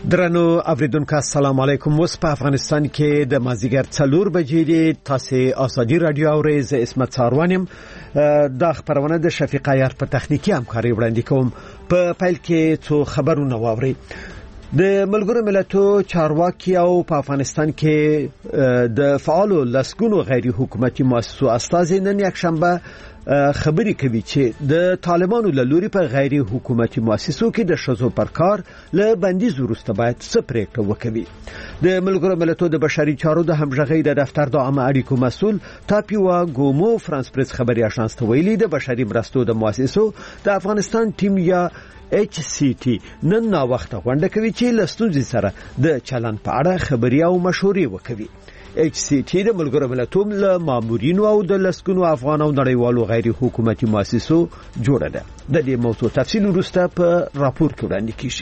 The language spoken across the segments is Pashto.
درنو اوریدونکو السلام علیکم. اوس په افغانستان کې د مازیګر 4 بجې دي. تاسو ازادي رادیو اورئ. زه اسمت ساروانم. دا خبرونه د شفیق عیار په تخنیکی همکاري وړاندې کوم. په پیل کې څو خبرونه واورئ. د ملګرو ملتونو چارواکي او په افغانستان کې د فعالو لسګونو غیر حکومتي مؤسسو استازي نن یکشنبه خبري کوي چې د طالبانو له لوري په غیر حکومتي مؤسسو کې د شذو پر کار له بندیز وروسته باید څه پریکړه وکړي. د ملګرو ملتونو د بشري چارو د همغږۍ د دفتر د عامه اړیکو مسؤل تاپیوا ګومو فرانس پریس خبري اژانس ته ویلي د بشري مرستو د مؤسسو د افغانستان ټیم یا HCT نن نا وخت غونډه کوي چې لستوزي سره د چلن په اړه خبري او مشورې وکړي. HCT د ملګرو ملتونو له مامورینو او د لسګونو افغان او نړیوالو غیر حکومتي مؤسسو جوړه ده. د دې موضوع تفصیل وروسته په راپور کې وړاندې کیږي.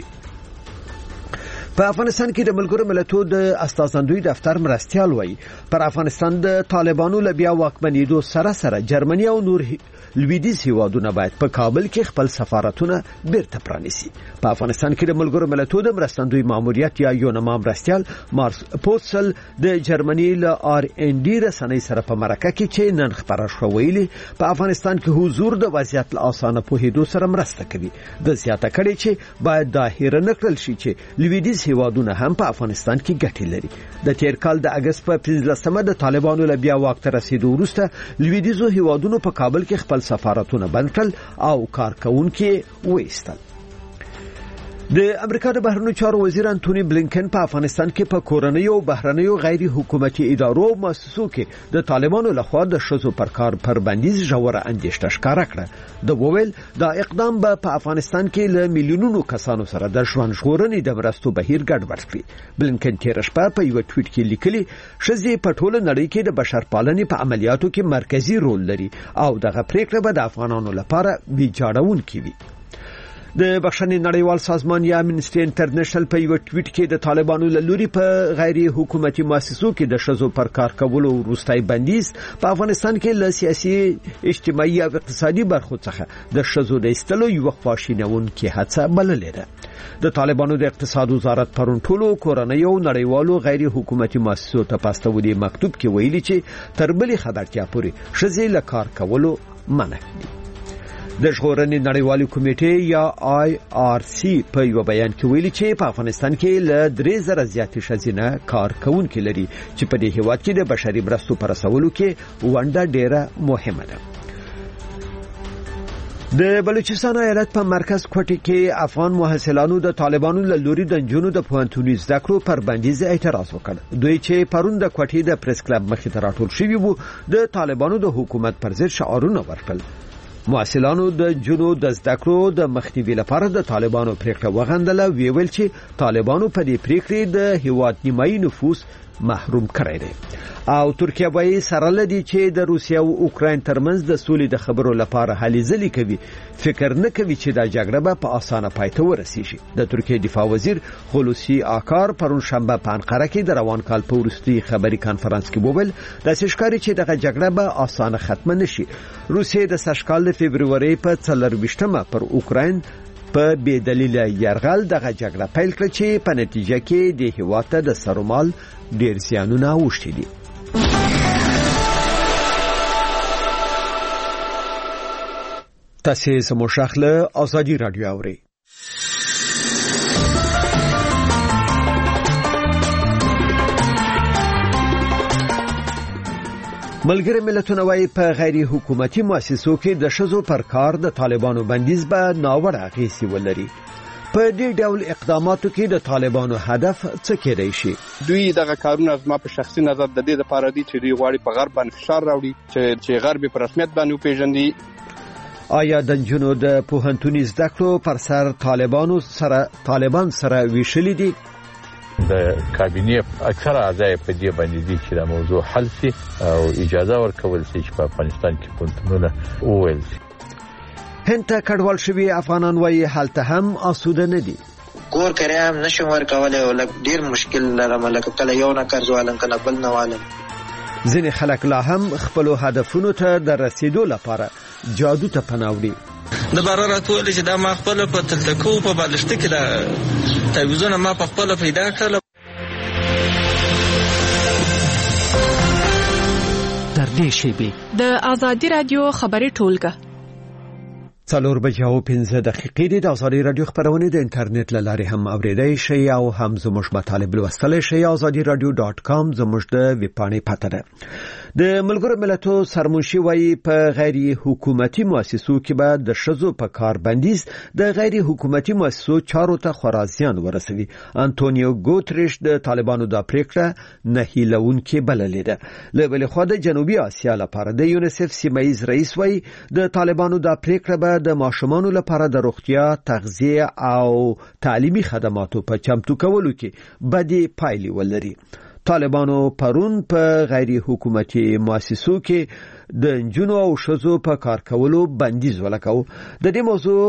په افغانستان کې د ملګرو ملتونو د استازندوی دفتر مرستيال وایي پر افغانستان د طالبانو له بیا واکمنېدو سره جرمني او نور لویدیز هیوادونه باید په کابل کې خپل سفارتونه بیرته پرانیسي. په افغانستان کې د ملګرو ملتونو د مرستندوی ماموریت یا یونما مرستيال مارس پوتسل د جرمني له RND رسنۍ سره په مرکه کې چې نن خبره شوې په افغانستان کې حضور د وضعیت له اسانه پوهېدو سره مرسته کوي. د زیاته کړي چې باید ظاهر نکړل شي چې لویدیز هیوادونه هم په افغانستان کې ګټې لري. د تیر کال د اگست په 15مه د طالبانو له بیا واک ته رسیدو وروسته لویدیزو هیوادونو په کابل کې خپل سفارتونه بند کړل او کارکونکي وایستل. د امریکا د بهرنیو چارو وزیر انټونی بلینکن په افغانستان کې په کورنۍ او بهرنیو غیر حکومتي ادارو او مؤسسو کې د طالبانو لخوا د شذو پر کار پر بندیز ژوره اندېښنه ښکاره کړه. د وویل دا اقدام به په افغانستان کې له میلیونونو کسانو سره د ژوند ژغورنې د مرستو بهیر ګډوډ کړي. بلینکن تیر شپه په یو ټویټ کې لیکلي شذې په ټوله نړۍ کې د بشرپالنې په عملیاتو کې مرکزی رول لري او دغه پریکړه به د افغانانو لپاره ویجاړونکې وي. د بخښنې نړیوال سازمان یا امنیسټي انټرنیشنل په یو ټویټ کې د طالبانو له لوري په غیر حکومتي مؤسسو کې د شذو پر کار کولو وروستۍ بندیز په افغانستان کې له سیاسي اجتماعي او اقتصادي برخو څخه د شذو د ایستلو یو خواشینونکې هڅه بللې ده. د طالبانو د اقتصاد وزارت پرون ټولو کورنۍ او نړیوالو غیر حکومتي مؤسسو ته پاستولي مکتوب کې ویلي چې تر بلې خبرتیا پورې شذې له کار کولو منع دي. د ژغورنې نړیوالې کمیټې یا IRC په یو بیان کې ویلي چې په افغانستان کې له 3000 زیاتې ښځینه کارکونکي لري چې په دې هیواد کې د بشري مرستو پر رسولو کې ونډه ډیره مهمه ده. د بلوچستان ایالت په مرکز کوټې کې افغان محصلانو د طالبانو له لوري د جنونو د پوهنتوني زده کړو پر بندیز اعتراض وکړ. دوی چې پرون د کوټې د پریس کلب مخې ته راټول شوي وو د طالبانو د حکومت پر ضد شعارونه ورکړل. محصلانو د جنو د زده کړو د مخنیوي لپاره د طالبانو پریکړه وغندله. ویل چې طالبانو په دې پریکړې د هیواد نیمایي نفوس محروم کړی دی او ترکیه به سره لدی چې د روسیه او اوکراین ترمنځ د سولې د خبرو لپاره هلې ځلې کوي. فکر نه کوي چې دا جګړه به په اسانه پای ته ورسیږي. د ترکیه دفاع وزیر خلوصي آکار پرون شنبه په انقره کې د روان کال په وروستي خبري کانفرنس کې وویل د سشکاري چې دغه جګړه به اسانه ختم نشي. روسیه د سشکال د فبرवरी په 24مه پر اوکراین په بې دلیل یرغل دغه جګړه پیل کړه چې په نتیجه کې د هیواد ته د سرومال ډیر زیانونه اوښتي دي. تاسو سمو شاخله ازادي رادیو اوري. ملګری ملتونه وايي په غیر حکومتي مؤسسو کې د شذو پر کار د طالبانو بندیز به ناوړه اغېزې ولري. په دې ډول اقداماتو کې د طالبانو هدف څه کېدای شي؟ دوی دغه کارونه زما په شخصي نظر د دې لپاره دي چې دوی غواړي په غرب باندې فشار راوړي چې غرب په رسمیت باندې وپیژني. آیا د جنو د پوهنتوني زده کړو پر سر طالبان سره ویشلي دي؟ د کابینې اکثره اعضای په دې باندې دي چې دا موضوع حل شي او اجازه ورکول شي چې په افغانستان کې پوهنتونونه وویل شي. هند ته کډوال شوي افغانان وايي هلته هم آسوده نه دي. کور کریم نشم ورکولای او ډیر مشکل لرم لکه کله یو نه قرض والم کله بل نه والم. ځینې خلک لا هم خپل هدفونو ته د رسیدو لپاره جادو ته پناه وړي. د بار راتول چې دا ما خپل په تلتکو په بالښت کې دا تعویضونه ما په خپل پیدا کړل. در دې شیبې د آزادي رادیو خبري ټولګه 4:15 د آزادي رادیو خبرونه د انټرنیټ له لارې هم اوریدای شئ او هم زموږ مطالب لوستلی شئ. azadiradio.com زموږ د ویب پاڼې پته ده. د ملګرو ملتونو سرمنشي وايي په غیر حکومتي مؤسسو کې به د ښځو په کار بندیز د غیر حکومتي مؤسسو چارو ته خرازیان ورسوي. انټونیو ګوتریش د طالبانو د پریکړه نه هیلونکې بللې ده. له بل خوا د جنوبي اسیا لپاره د یونیسف سیمایي رئیس وايي د طالبانو د پریکړه به د ماشومانو لپاره د روغتیا، تغذیه او تعلیمي خدماتو په چمتو کولو کې بدې پایلې ولري. طالبانو پرون په غیر حکومتي مؤسسو کې د نجونو او ښځو په کار کولو بندیز ولګاو. د دې موضوع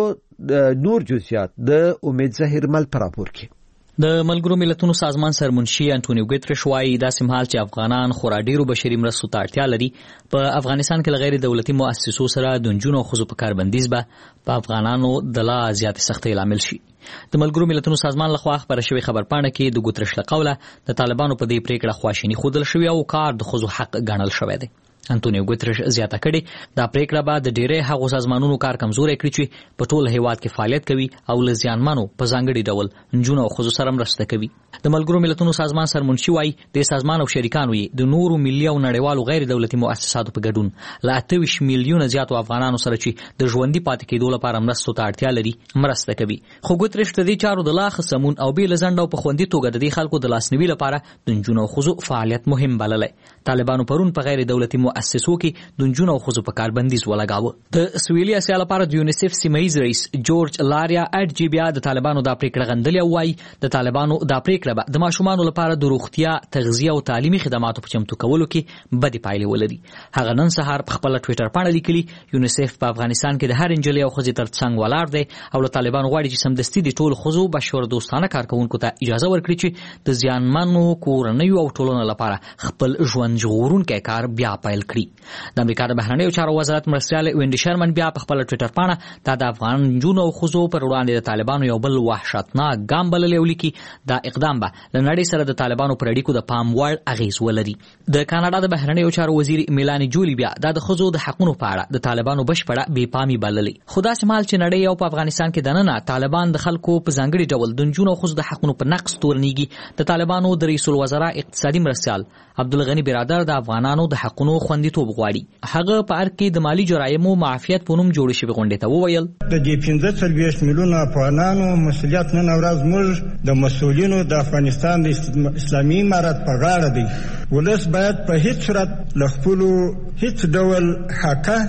نور جزئیات د امید ظاهر مل پر راپور کې. د ملګرو ملتونو سازمان سرمنشي انټونیو ګوتریش وايي داسې مهال چې افغانان خورا ډیرو بشري مرستو ته اړتیا لري، په افغانستان کې غیر دولتي مؤسسو سره د نجونو او ښځو په کار بندیز به په افغانانو د لا زیات سختۍ لامل شي. د ملګرو ملتونو سازمان لخوا خبره شوې خبرپاڼه کې د ګوتریش له قوله د طالبانو په دې پریکړه خواشیني ښودل شوې او کار د ښځو حق ګڼل شوی دی. انټونیو ګوتریش زیاته کړې دا پریکړه به د ډېرې هغو سازمانونو کار کمزوري کړي چې په ټول هیواد کې فعالیت کوي او له زیانمنو په ځانګړي ډول نجونو او ښځو سره مرسته کوي. د ملګرو ملتونو سازمان سرمنشي وايي د سازمان او شریکانو یې د نورو ملي او نړیوالو غیر دولتي مؤسساتو په ګډون له 28 میلیونه زیاتو افغانانو سره چې د ژوندۍ پاتې کېدو لپاره مرستو ته اړتیا لري مرسته کوي. خو ګوتریش د دې چارو د لا ښه سمون او بې له ځنډ او په خوندي توګه د دې خلکو د لاسنیوي لپاره د نجونو او ښځو فعالیت مهم بللی. طالبانو پرون په غیر دولتي مؤسسو کې د نجونو او ښځو په کار بندیز ولګاوه. د سویلي اسیا لپاره د یونیسف سیمایي رئیس جورج لاریا اډجیبیا د طالبانو د پریکړه غندلې او وايي د طالبانو د پریکړه به د ماشومانو لپاره د روغتیا، تغذیه او تعلیمي خدماتو په چمتو کولو کې بدې پایلې ولري. هغه نن سهار په خپل ټوئیټر باندې لیکلي یونیسف په افغانستان کې د هر انجلۍ او ښځې ترڅنګ ولاړ دی او له طالبانو غواړي چې سمدستي د ټولو ښځو بشر دوستانه کارکونکو ته اجازه ورکړي چې د زیانمنو کورنیو او ټولنو لپاره خپل ژوند ژغورونکی کار بیا پیل کړي. د امریکا د بهرنیو چارو وزارت مرستیال وینډي شرمن بیا په خپل ټوئیټر باندې د افغان نجونو او ښځو پر وړاندې د طالبانو یو بل وحشتناک ګام بللی او لیکي دا اقدام به له نړۍ سره د طالبانو پر اړیکو د پام وړ اغیز ولري. د کاناډا د بهرنیو چارو وزیر میلانی جولی بیا د ښځو د حقوقو په اړه د طالبانو بشپړه بې پامي بللې. خدا سمال چې نړۍ او په افغانستان کې دننه طالبان د خلکو په ځانګړي ډول د نجونو او ښځو د حقوقو په نقض تورنيږي. د طالبانو د رئیس الوزرا اقتصادي مرستیال عبدالغنی برادر د افغانانو د حقوقو خوندیتوب غواړي. هغه په اړه کې د مالی جرایمو معافیت په نوم جوړ شوی غونډه ته وویل د دې 15 میلیونه افغانانو مسؤلیت نن ورځ موږ د مسؤلینو د افغانستان د اسلامي امارت په غاړه دی. ولس باید په هیڅ صورت له خپل هیڅ ډول حقه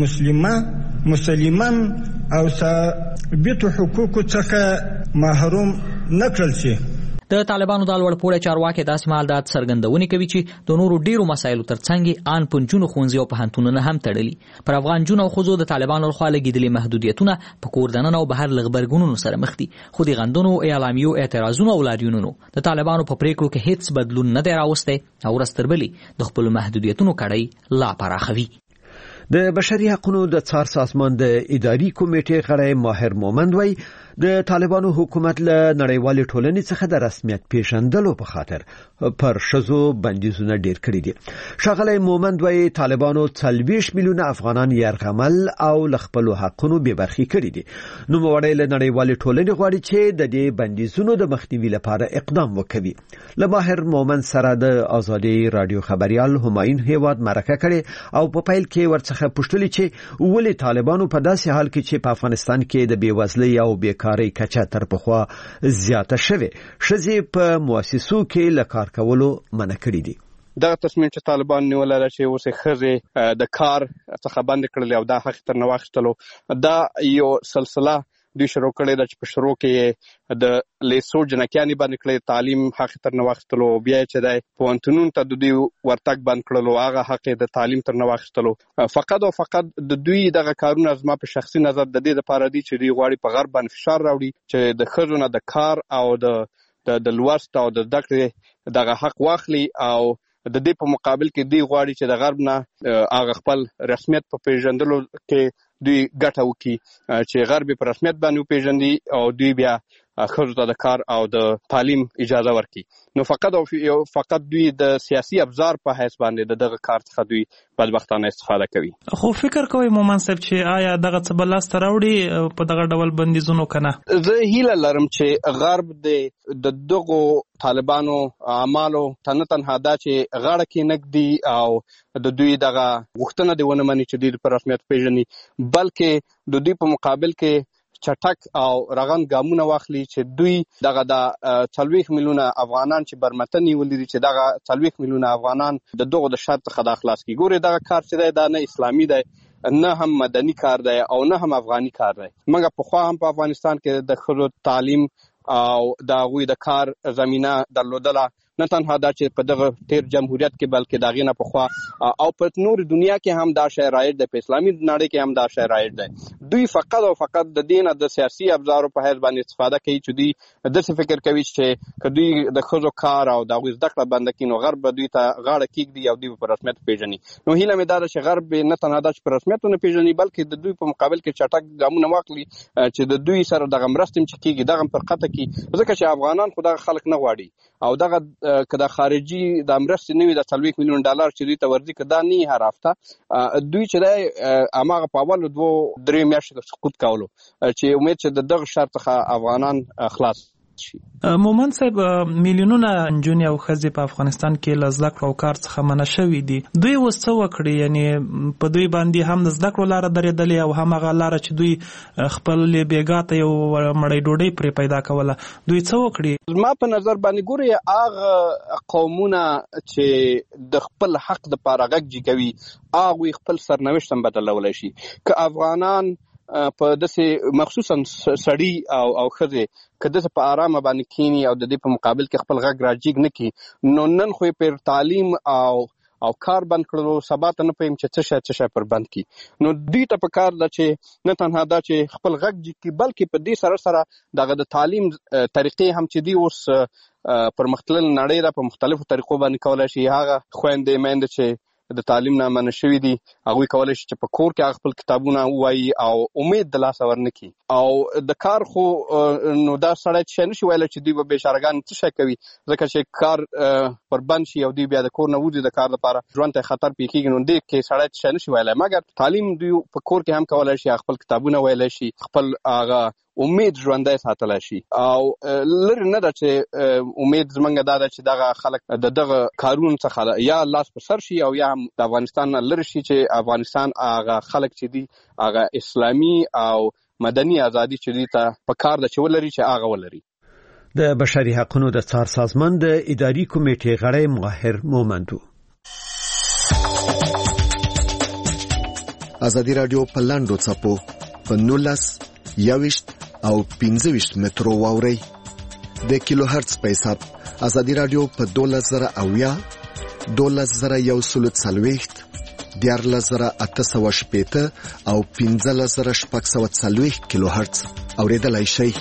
مسلمان او ثابت حقوقو څخه محروم نکړل شي. د طالبانو د لوړ پوړی چارواکي داسې مهال د څرګندونې کوي چې د نورو ډیرو مسایلو ترڅنګ ان پنځونو ښوونځي او پوهنتونونه هم تړلي. پر افغان جنونو او ښځو د طالبانو لخوا لګیدلې محدودیتونه په کور دننه او بهر له غبرګونونو سره مخ دي. خو د غندونو اعلامیو اعتراضونو او لاریونونو د طالبانو په پریکړو کې هیڅ بدلون نه دی راوستی او ورستربلي د خپل محدودیتونو کړۍ لا پراخوي. د بشري حقوقو د څار سازمان د اداري کمیټې غړی ماهر مومند وایي د طالبانو حکومت له نړیوالې ټولنې څخه د رسمیت پیژندلو په خاطر پر ښځو بندیزونه ډیر کړي دي. ښاغلی مومند وایي طالبانو 40 میلیونه افغانان یرغمل او له خپل حقوقو بې برخې کړي دي. نو موړی له نړیوالې ټولنې غواړي چې د دې بندیزونو د مخنیوي لپاره اقدام وکړي. له ماهر مومند سره د آزادي رادیو خبريال همایون هیواد مرکه کړي او په پیل کې ورڅخه پوښتنه چې ولې طالبانو په داسې حال کې چې په افغانستان کې د بیوزلۍ او بیکاری کچه تر پخوا زیاته شوه ښځې په مؤسسو کې له کار کولو منع کړي دي. دا تصمیم چې طالبان نیولای چې اوس ښځې د کار څخه بند کړل او دا حق تر نه واخیستلو دا یو سلسله دوی شروع کړی دا چې په شروع کې د لیسو جنکیانی باندې کړی تعلیم حق تر نه واخیستلو بیا چې د پوهنتونونو ته د دوی ورتګ بند کړلو هغه حق د تعلیم تر نه واخیستلو فقط او فقط د دوی دغه کارونه زما په شخصي نظر د دې لپاره دي چې دوی غواړي په غرب باندې فشار راوړي چې د ښځو نه د کار او د لوست او د زده کړې دغه حق واخلي او د دې په مقابل کې دوی غواړي چې د غرب نه هغه خپل رسمیت په پیژندلو کې دوی ګټه وکړي چې غرب په رسمیت باندې پیژندي او دوی بیا خزو ته د کار او د تعلیم اجازه ورکړي. نو فقط دوی د سیاسي ابزار په حیث باندې دغه کار څخه دوی بدبختانه استفاده کوي. خو فکر کوي مومن صاحب چې آیا دغه څه بل لاس ته راوړي په دغه ډول بندیزونو کنه؟ زه هیله لرم چې غرب د دغو طالبانو اعمالو تنها دا چې غاړه کې نګدي او د دوی دغه غوښتنه دی ونه مني چې دوی په رسمیت پیژني، بلکې د دوی په مقابل کې چټک او رغند ګامونه واخلي چې دوی دغه د 40 میلیونه افغانان چې برمتنی ولري چې دغه 40 میلیونه افغانان د دغه د شرط څخه د خلاص کی. ګوره دغه کار چې دا نه اسلامي دی، نه هم مدني کار دی او نه هم افغاني کار دی. موږ په خوا هم په افغانستان کې د خلکو تعلیم او د غوی د کار زمينه درلودله، نه تنها دا چې په دغه تیر جمهوریت کې بلکې دا غینه په خوا او په نور دنیا کې هم دا شی رایج دی، په اسلامي نړۍ کې هم دا شی رایج دی. دوی فقط او فقط د دینه د سیاسي ابزارو په حیث باندې استفاده کوي چې دوی د څه فکر کوي چې کدی د خزو کار او د غوی زده کړه بند کړي نو غرب دوی ته غاړه کېږدي او دوی په رسمیت پیژني. نو هیله مې دا ده چې غرب نه تنها دا چې په رسمیت نه پیژني بلکې د دوی په مقابل کې چټک ګامونه واخلي چې د دوی سره دغه مرستې چې کېږي دغه پر قطه کې، ځکه چې افغانان خو دغه خلک نه غواړي او دغه کدا خارجي د امرستي نوي د 40 میلیون ډالر چې دوی ته ورځي کدا نه هرافته دوی چې د اماغه په اول 2-3 میاشتې سقوط کولو چې امید چې دغه شرط څخه افغانان خلاص شي. مومن صاحب میلیونونه نجونې او ښځې په افغانستان کې له زده کړو او کار څخه منع شوي دي. دوی اوس څه وکړي؟ یعنی په دوی باندې هم د زده کړو لاره درېدلې او هم هغه لاره چې دوی خپل بیګا ته یو مړۍ ډوډۍ پرې پیدا کوله، دوی څه وکړي؟ زما په نظر باندې ګوري هغه قومونه چې د خپل حق د پاره غږ کوي هغه خپل سرنوشت هم بدلولای شي. که افغانان په دسه مخصوصا سړی او ښځې کده په آرامه باندې کینی او د دې په مقابل کې خپل غږ راجیګ نکي نو نن خو پر تعلیم او کار بند کړو سبا ته نه پېم چې څه شي پر بند کی. نو دوی ته په کار دا چې نه تنها دا چې خپل غږ جګي بلکې په دې سره دغه د تعلیم طریقې هم چې دی اوس پر مختلف نړۍ را په مختلفو طریقو باندې کولای شي. هغه خويندې مېند چې د تعلیم نه منع شوی دي هغه کولای شي چې په کور کې خپل کتابونه وایي او امید د لاس ورنکي او د کار خو نو دا سړی چې نشي ویل چې دوی به بشارګان څه شي کوي، ځکه چې کار پر بند شي او دوی بیا د کور نه وځي د کار لپاره ژوند ته خطر پیښیږي. نو دې کې سړی چې نشي ویل مګر تعلیم دوی په کور کې هم کولای شي خپل کتابونه ویل شي، خپل هغه امید ژوندۍ ساتلای شي او لری نه ده چې امید زمونږ دا ده چې دغه خلک دغه کارون څخه یا لاس په سر شي او یا هم د افغانستان لری شي چې افغانستان هغه خلک چې دي هغه اسلامي او مدني ازادي چې دي ته په کار د چولري چې هغه ولري. د بشري حقوقو د څار سازمان د اداري کمیټې غړی ماهر مومندو ازادي رادیو په لاندو چپو په 19 او 15 مترو واوري د کیلو هرتز په حساب ازادي رادیو په 2000 2040 14880 او 15640 کیلو هرتز اوریدلای شئ.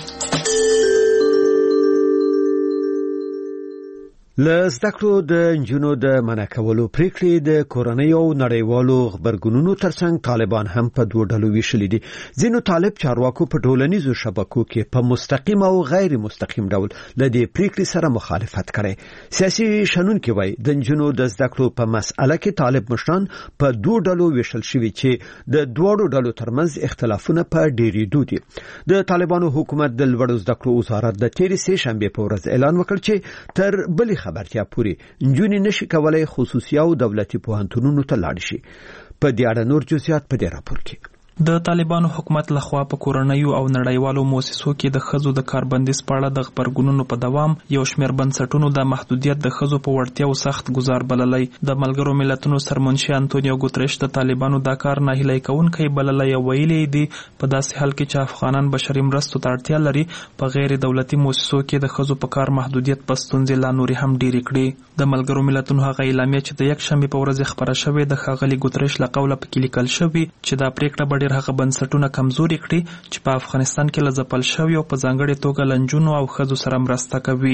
لزده کړو د انجونو د منع کولو پریکړې د کورنۍ او نړیوالو خبرګونونو ترڅنګ طالبان هم په دوه ډلو ویشلې دي. ځینو طالب چارواکو په ټولنیزو شبکو کې په مستقیم او غیر مستقیم ډول د دې پریکړې سره مخالفت کړي. سیاسي شنونکي وایي د انجونو د زده کړو په مسأله کې طالب مشران په دوه ډلو ویشل شوي چې د دوه ډلو ترمنځ اختلافونه په ډېرېدو دي. د طالبانو حکومت د لوړو زده کړو وزارت د تیرې سه شنبه په ورځ اعلان وکړ چې تر بلې خبرتیا پوری انجونی نشي کولای خصوصي او دولتي پوهنتونونو ته لاړ شي. په دې اړه نور جزئیات په دې راپور کې. د طالبانو حکومت لخوا په کورنیو او نړیوالو مؤسسو کې د خزو د کاربندیز په اړه د خبرګونونو په دوام یو شمېر بنسټونو د محدودیت د خزو په وړتیاو سخت گزار بللی. د ملګرو ملتونو سرمنشي انټونیو ګوتریش د طالبانو دا کار نه هیلای کوونکی بللی او ویلي دي په داسې حال کې چې افغانان بشري مرستو ته اړتیا لري په غیر دولتي مؤسسو کې د خزو په کار محدودیت په ستونزې لا نورې هم ډېرې کړي. د ملګرو ملتونو هغه اعلامیه چې د یک شنبه په ورځ خبره شوې د ښاغلي ګوتریش له قوله پکې لیکل شوی چې دا پریکړه هغه بنسټونه کمزوري کړي چې په افغانستان کې لزپل شوی او په ځانګړي توګه لنجونو او خزو سره مرسته کوي.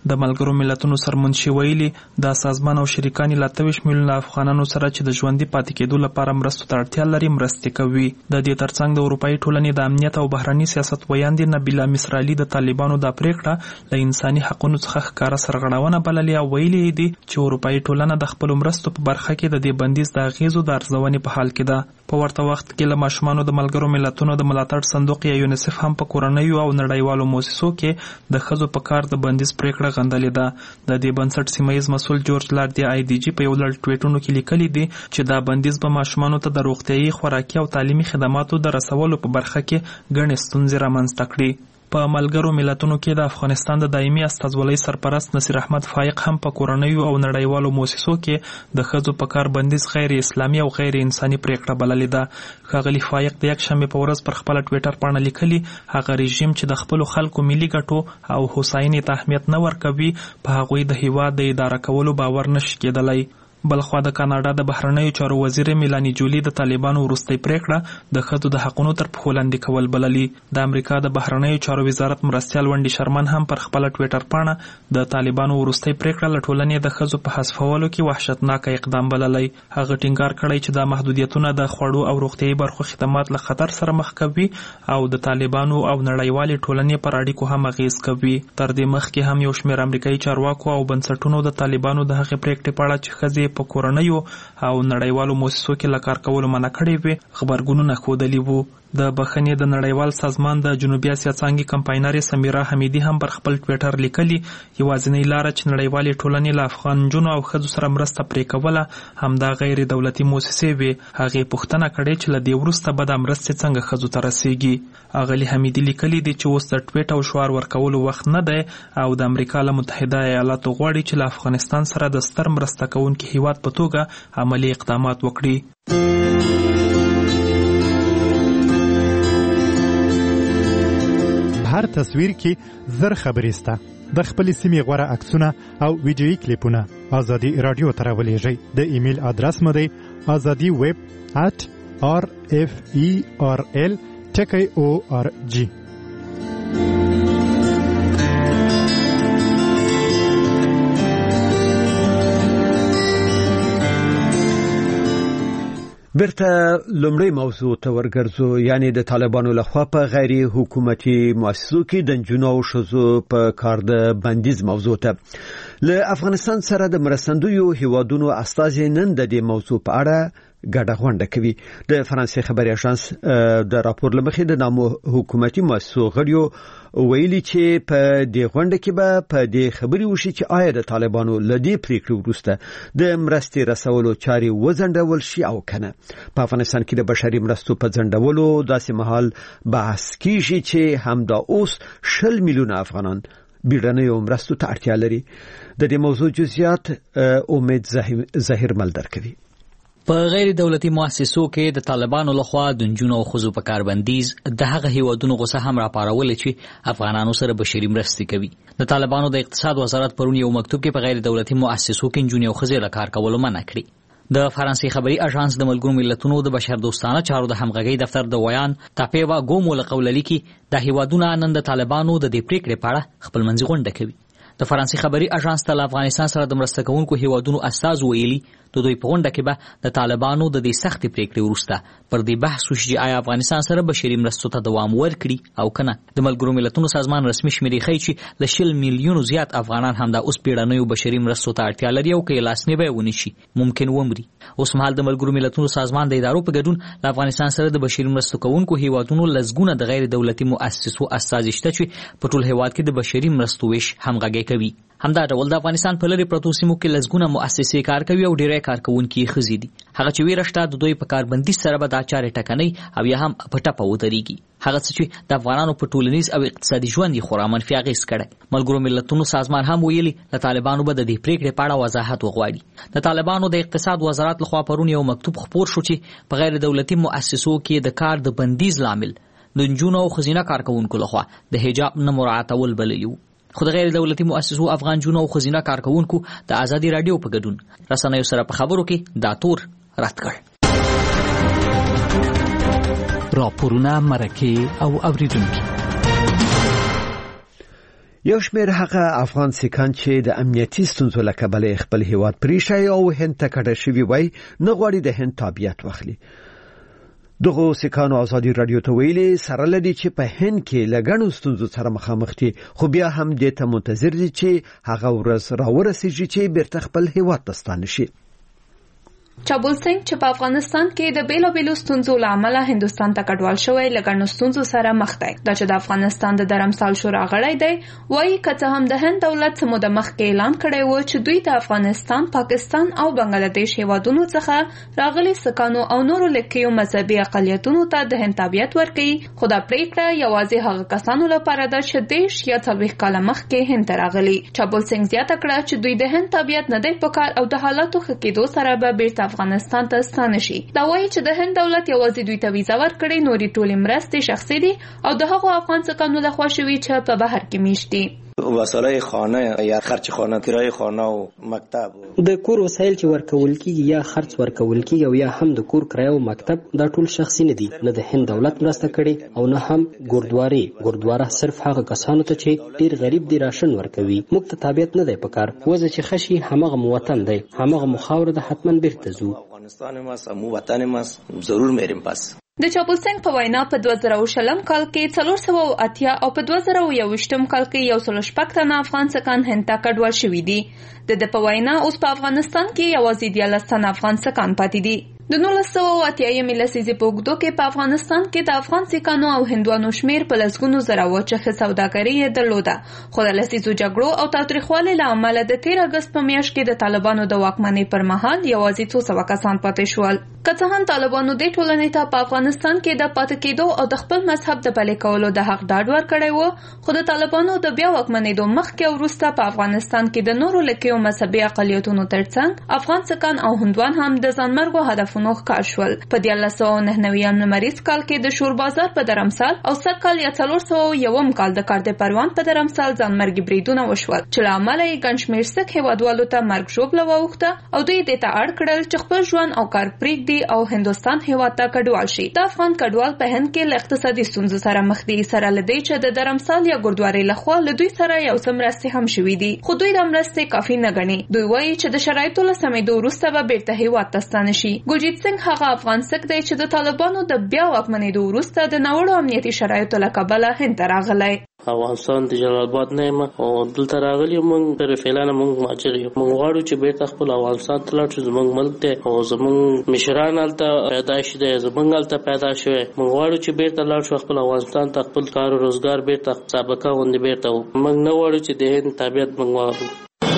د ملګرو ملتونو سرمنشي ویلي دا سازمان او شریکان 23 میلیونه افغانانو سره چې د ژوندۍ پاتې کېدو لپاره مرستو ته اړتیا لري مرستې کوي. د دې ترڅنګ د اروپאי ټولنې د امنیت او بهرني سیاست ویاندې نبیله مصرالي د طالبانو د پریکړه له انساني حقوقو څخه ښکاره سرغړونه بللې او ویلي دي چې اروپאי ټولنه د خپل مرستو په برخه کې د دې بندیز د اغیزو د ارزونې په حال کې ده. په ورته وخت کې له ماشومانو د ملګرو ملتونو د ملاتړ صندوق یا یونیسف هم په کورنیو او نړیوالو مؤسسو کې د ښځو په کار د بندیز پریکړه غندلې ده. د دې بنسټ سیمه‌یز مسؤل جورج لارد د آی ډي جی په یو لړ ټویټونو کې لیکلي دي چې دا بندیز به ماشومانو ته د روغتیايي خوراکي او تعلیمي خدماتو د رسولو په برخه کې ګڼې ستونزې رامنځته کړي. په ملګرو ملتونو کې د افغانستان د دایمي استازولۍ سرپرست نصیر احمد فایق هم په کورنیو او نړیوالو مؤسسو کې د ښځو په کار بندیز غیر اسلامي او غیر انساني پریکړه بللې ده. ښاغلي فایق د یکشنبې په ورځ پر خپل ټویټر باندې لیکلي هغه رژیم چې د خپل خلکو ملي ګټو او هوساینې ته اهمیت نه ورکوي په هغوی د هیواد د اداره کولو باور نشي کېدلی. بلخوا د کاناډا د بهرنیو چارو وزیر میلانی جولی د طالبانو وروستۍ پریکړه د ښځو د حقوقو تر پښو لاندې کول بللي. د امریکا د بهرنیو چارو وزارت مرستیال ونډي شرمن هم پر خپل ټویټر باندې د طالبانو وروستۍ پریکړه له ټولنې د ښځو په حذفولو کې وحشتناک اقدام بللی. هغه ټینګار کړی چې دا محدودیتونه د خوړو او روغتیايي برخو خدمات له خطر سره مخ کوي او د طالبانو او نړیوالې ټولنې پر اړیکو هم اغیز کوي. تر دې مخکې هم یو شمېر امریکایي چارواکو او بنسټونو د طالبانو د هغې پریکړې په اړه چې ښځې په کورنیو او نړیوالو مؤسسو کې له کار کولو منع کړې وي خبرګونونه ښودلي وو. د بخښنې د نړیوال سازمان د جنوبي اسیا څانګې کمپاینرې سمیرا حمیدي هم پر خپل ټویټر لیکلي یوازینۍ لاره چې نړیوالې ټولنې له افغان نجونو او ښځو سره مرسته پرې کوله همدا غیر دولتي موسسې وي. هغې پوښتنه کړې چې له دې وروسته به دا مرستې څنګه ښځو ته رسیږي. اغلي حمیدي لیکلي دي چې اوس د ټویټ او شعار ورکولو وخت نه دی او د امریکا له متحده ایالاتو غواړي چې له افغانستان سره د ستر مرسته کوونکي هیواد په توګه عملي اقدامات وکړي. هر تصویر کې زر خبرې سته. د خپل سیمې غوره عکسونه او ویډیويي کلیپونه ازادي رادیو ته راولېږئ. د ایمیل ادرس مو دی azadiweb@referl.org. برته لومړی موضوع ته ورګرځو، یعنی د طالبانو لخوا په غیر حکومتي مؤسسو کې د نجونو او ښځو په کار د بندیز موضوع ته. له افغانستان سره د مرستندویو هیوادونو استازي نن د دې موضوع په اړه ګډه غونډه کوي. د فرانسې خبري اژانس د راپور لمخې د نامو حکومتي مؤسسو غړیو ویلي چې په دې غونډه کې به په دې خبري وشي چې آیا د طالبانو لدی پریکړې وروسته د مرستې رسولو چاري وزندول شي او کنه. په افغانستان کې د بشري مرستو په ځندولو داسې مهال بحث کیږي چې همدا اوس 20 میلیونه افغانان بیړنیو مرستو ته اړتیا لري. د دې موضوع جزئیات امید ظاهر ملدر کوي. په غیر دولتي مؤسسو کې د طالبانو لخوا د نجونو او ښځو په کار بندیز د هغه هیوادونو غوسه هم راپارولې چې افغانانو سره بشري مرستې کوي. د طالبانو د اقتصاد وزارت پرون یو مکتوب کې په غیر دولتي مؤسسو کې نجونې او ښځې له کار کولو منع کړي. د فرانسې خبري اژانس د ملګرو ملتونو د بشردوستانه چارو د همغږۍ دفتر د ویان تاپیوا ګومو له قوله لیکي د هیوادونو نن د طالبانو د دې پریکړې په اړه خپلمنځي غونډه کوي. د فرانسې خبري اژانس ته افغانستان سره د مرسته کوونکو هیوادونو استاذ ویلي د دوی په غونډه کې به د طالبانو د دې سختې پریکړې وروسته پر دې بحث وشي چې آیا افغانستان سره بشري مرستو ته دوام ورکړي او کنه. د ملګرو ملتونو سازمان رسمي شمیرې ښیي چې له 20 میلیونو زیات افغانان همدا اوس بیړنیو بشري مرستو ته اړتیا لري او کې لاسنیوي ونشي ممکن ومري. اوس مهال د ملګرو ملتونو سازمان د ادارو په ګډون له افغانستان سره د بشري مرستو کوونکو هیوادونو لزګونه د غیر دولتي مؤسسو استازي شته چې په ټول هیواد کې د بشري مرستو ویش همغږي کوي. همدا ډول د افغانستان په لری پروتو سیمو کې لزګونه مؤسسې کار کوي او ډیری کارکونکي ښځې دي. هغه چې ویرشته د دوی په کاربندي سره به دا چارې ټکنۍ او یا هم په ټپه ودرېږي. هغه چې د افغانانو په ټولنیز او اقتصادي ژوند یې خورا منفي اغېز کړی. ملګرو ملتونو سازمان هم ویلي د طالبانو به د دې پریکړې په اړه وضاحت وغواړي. د طالبانو د اقتصاد وزارت لخوا پرون یو مکتوب خپور شو چې په غیر دولتي مؤسسو کې د کار د بندیز لامل د نجونو او ښځینه کارکونکو لخوا د حجاب نه مراعاتول بللی وو. خو د غیر دولتي مؤسسو افغان جنونو او ښځینه کارکونکو د ازادي رادیو په ګډون رسنیو سره په خبرو کې دا تور رد کړ. راپورونه، مرکې او اوریدونکو. یو شمېر هغه افغان سیکان چې د امنیتي ستونزو له کبله خپل هیواد پریښی او هند ته کډه شوي وای نه غواړي د هند تابعیت واخلي. دغه سیکانو ازادي رادیو ته ویلي سره لدی چې په هند کې لګڼو ستونزو سره مخامخ دي، خو بیا هم دې ته منتظر دي چې هغه ورځ راورسیږي چې بیرته خپل هیواد ته ستانه شي. چابل سنگ چې په افغانستان کې د بیلابیلو ستونزو له امله هندستان ته کډوال شوی لګڼو ستونزو سره مخ دی. دا چې د افغانستان د درمسال شورا غړی دی وایي که څه هم د هند دولت څه موده مخکې اعلان کړی و چې دوی د افغانستان، پاکستان او بنگلادیش هیوادونو څخه راغلي سکانو او نورو لکیو مذهبي اقلیتونو ته د هند تابعیت ورکوي، خو دا پریکړه یوازې هغه کسانو لپاره ده چې 10 یا 40 کاله مخکې هند ته راغلي. چابل سنگ زیاته کړه چې دوی د هند تابعیت نه دی پکار او د حالاتو ښه کېدو سره به بیرته افغانستان ته ستانه شي. دا وایي چې د هند دولت یوازې دوی ته ویزا ورکړي، نورې ټولې مرستې شخصي دي او د هغو افغان سکانو لخوا شوي چې په بهر کې میشت دي. وسایل خانه یا خرچ خانه، کرایه خانه او مکتب، د کور وسایل چې ورکول کیږي یا خرچ ورکول کیږي او یا هم د کور کرایه او مکتب دا ټول شخصي نه دي. نه د هند دولت مرسته کړي او نه هم ګوردواره صرف هغه کسانو ته چې ډیر غریب دي راشن ورکوي. موږ ته تابعیت نه دی پکار، وځه چې خشي همغه مو وطن دی، همغه مخاور د حتمن بیرته ځو. افغانستان ماس مو وطن ماس ضرور میریم پاس. د چابل سنگ په وینا په 2020 کال کې 480 او په 2021 کال کې 106 تنه افغان سکان هند ته کډوال شوي دي. د په وینا اوس په افغانستان کې یوازې 14 تنه افغان سکان پاتې دي. د 1980 لسیزې په اوږدو کې په افغانستان کې د افغان سیکانو او هندوانو شمیر په لسګونو زره و چې سوداګري یې درلوده، خو د لسیزو جګړو او تاوتریخوالي له امله د 13 اګست په میاشت کې د طالبانو د واکمنۍ پر مهال یوازې 200 کسان پاتې شول. که څه هم طالبانو د ټولنې ته په افغانستان کې د پاتې کېدو او د خپل مذهب د پلي کولو د حق ډاډ ورکړی و، خو د طالبانو د بیا واکمنېدو مخکې او وروسته په افغانستان کې د نورو لکیو مذهبي اقلیتونو ترڅنګ افغان سکان او هندوان هم د ځانمرګو هدفونو ښکار شول. په 1999 نمریز کال کې د شور بازار په درمسال او سږ کال یا 401 کال د کار د پروان په درمسال ځانمرګي بریدونه وشول چې له امله یې ګڼ شمېر سک هیوادوالو ته مرګ ژوبله واوښته او دوی دې ته اړ کړل چې خپل ژوند او کار پرېږدي او هندوستان هیواد ته کډوال شي. د افغان کډوال په هند کې له اقتصادي ستونزو سره مخ دي، سره له دې چې د درمسال یا ګوردوارې لخوا له دوی سره یو څه مرستې هم شوي دي، خو دوی د مرستې کافي نه ګڼي. دوی وایي چې د شرایطو له سمېدو وروسته به بیرته هیواد ته ستانه شي. ګلجیت سنگ هغه افغان سک دی چې د طالبانو د بیا واکمنېدو وروسته د ناوړو امنیتي شرایطو له کبله هند ته راغلی. افغانستان د جلال آباد نه یم او دلته راغلي موږ تر فعلانه موږ مهاجر یو. موږ غواړو چې بیرته خپل افغانستان ته لاړ شو، زموږ ملک دی او زموږ مشران هلته پیدا شوي، زموږ هلته پیدا شوی. موږ غواړو چې بیرته لاړ شو خپل افغانستان ته، خپل کار او روزګار بیرته سابقه غوندې بیرته و. موږ نه غواړو چې د هند تابعیت موږ واخلو.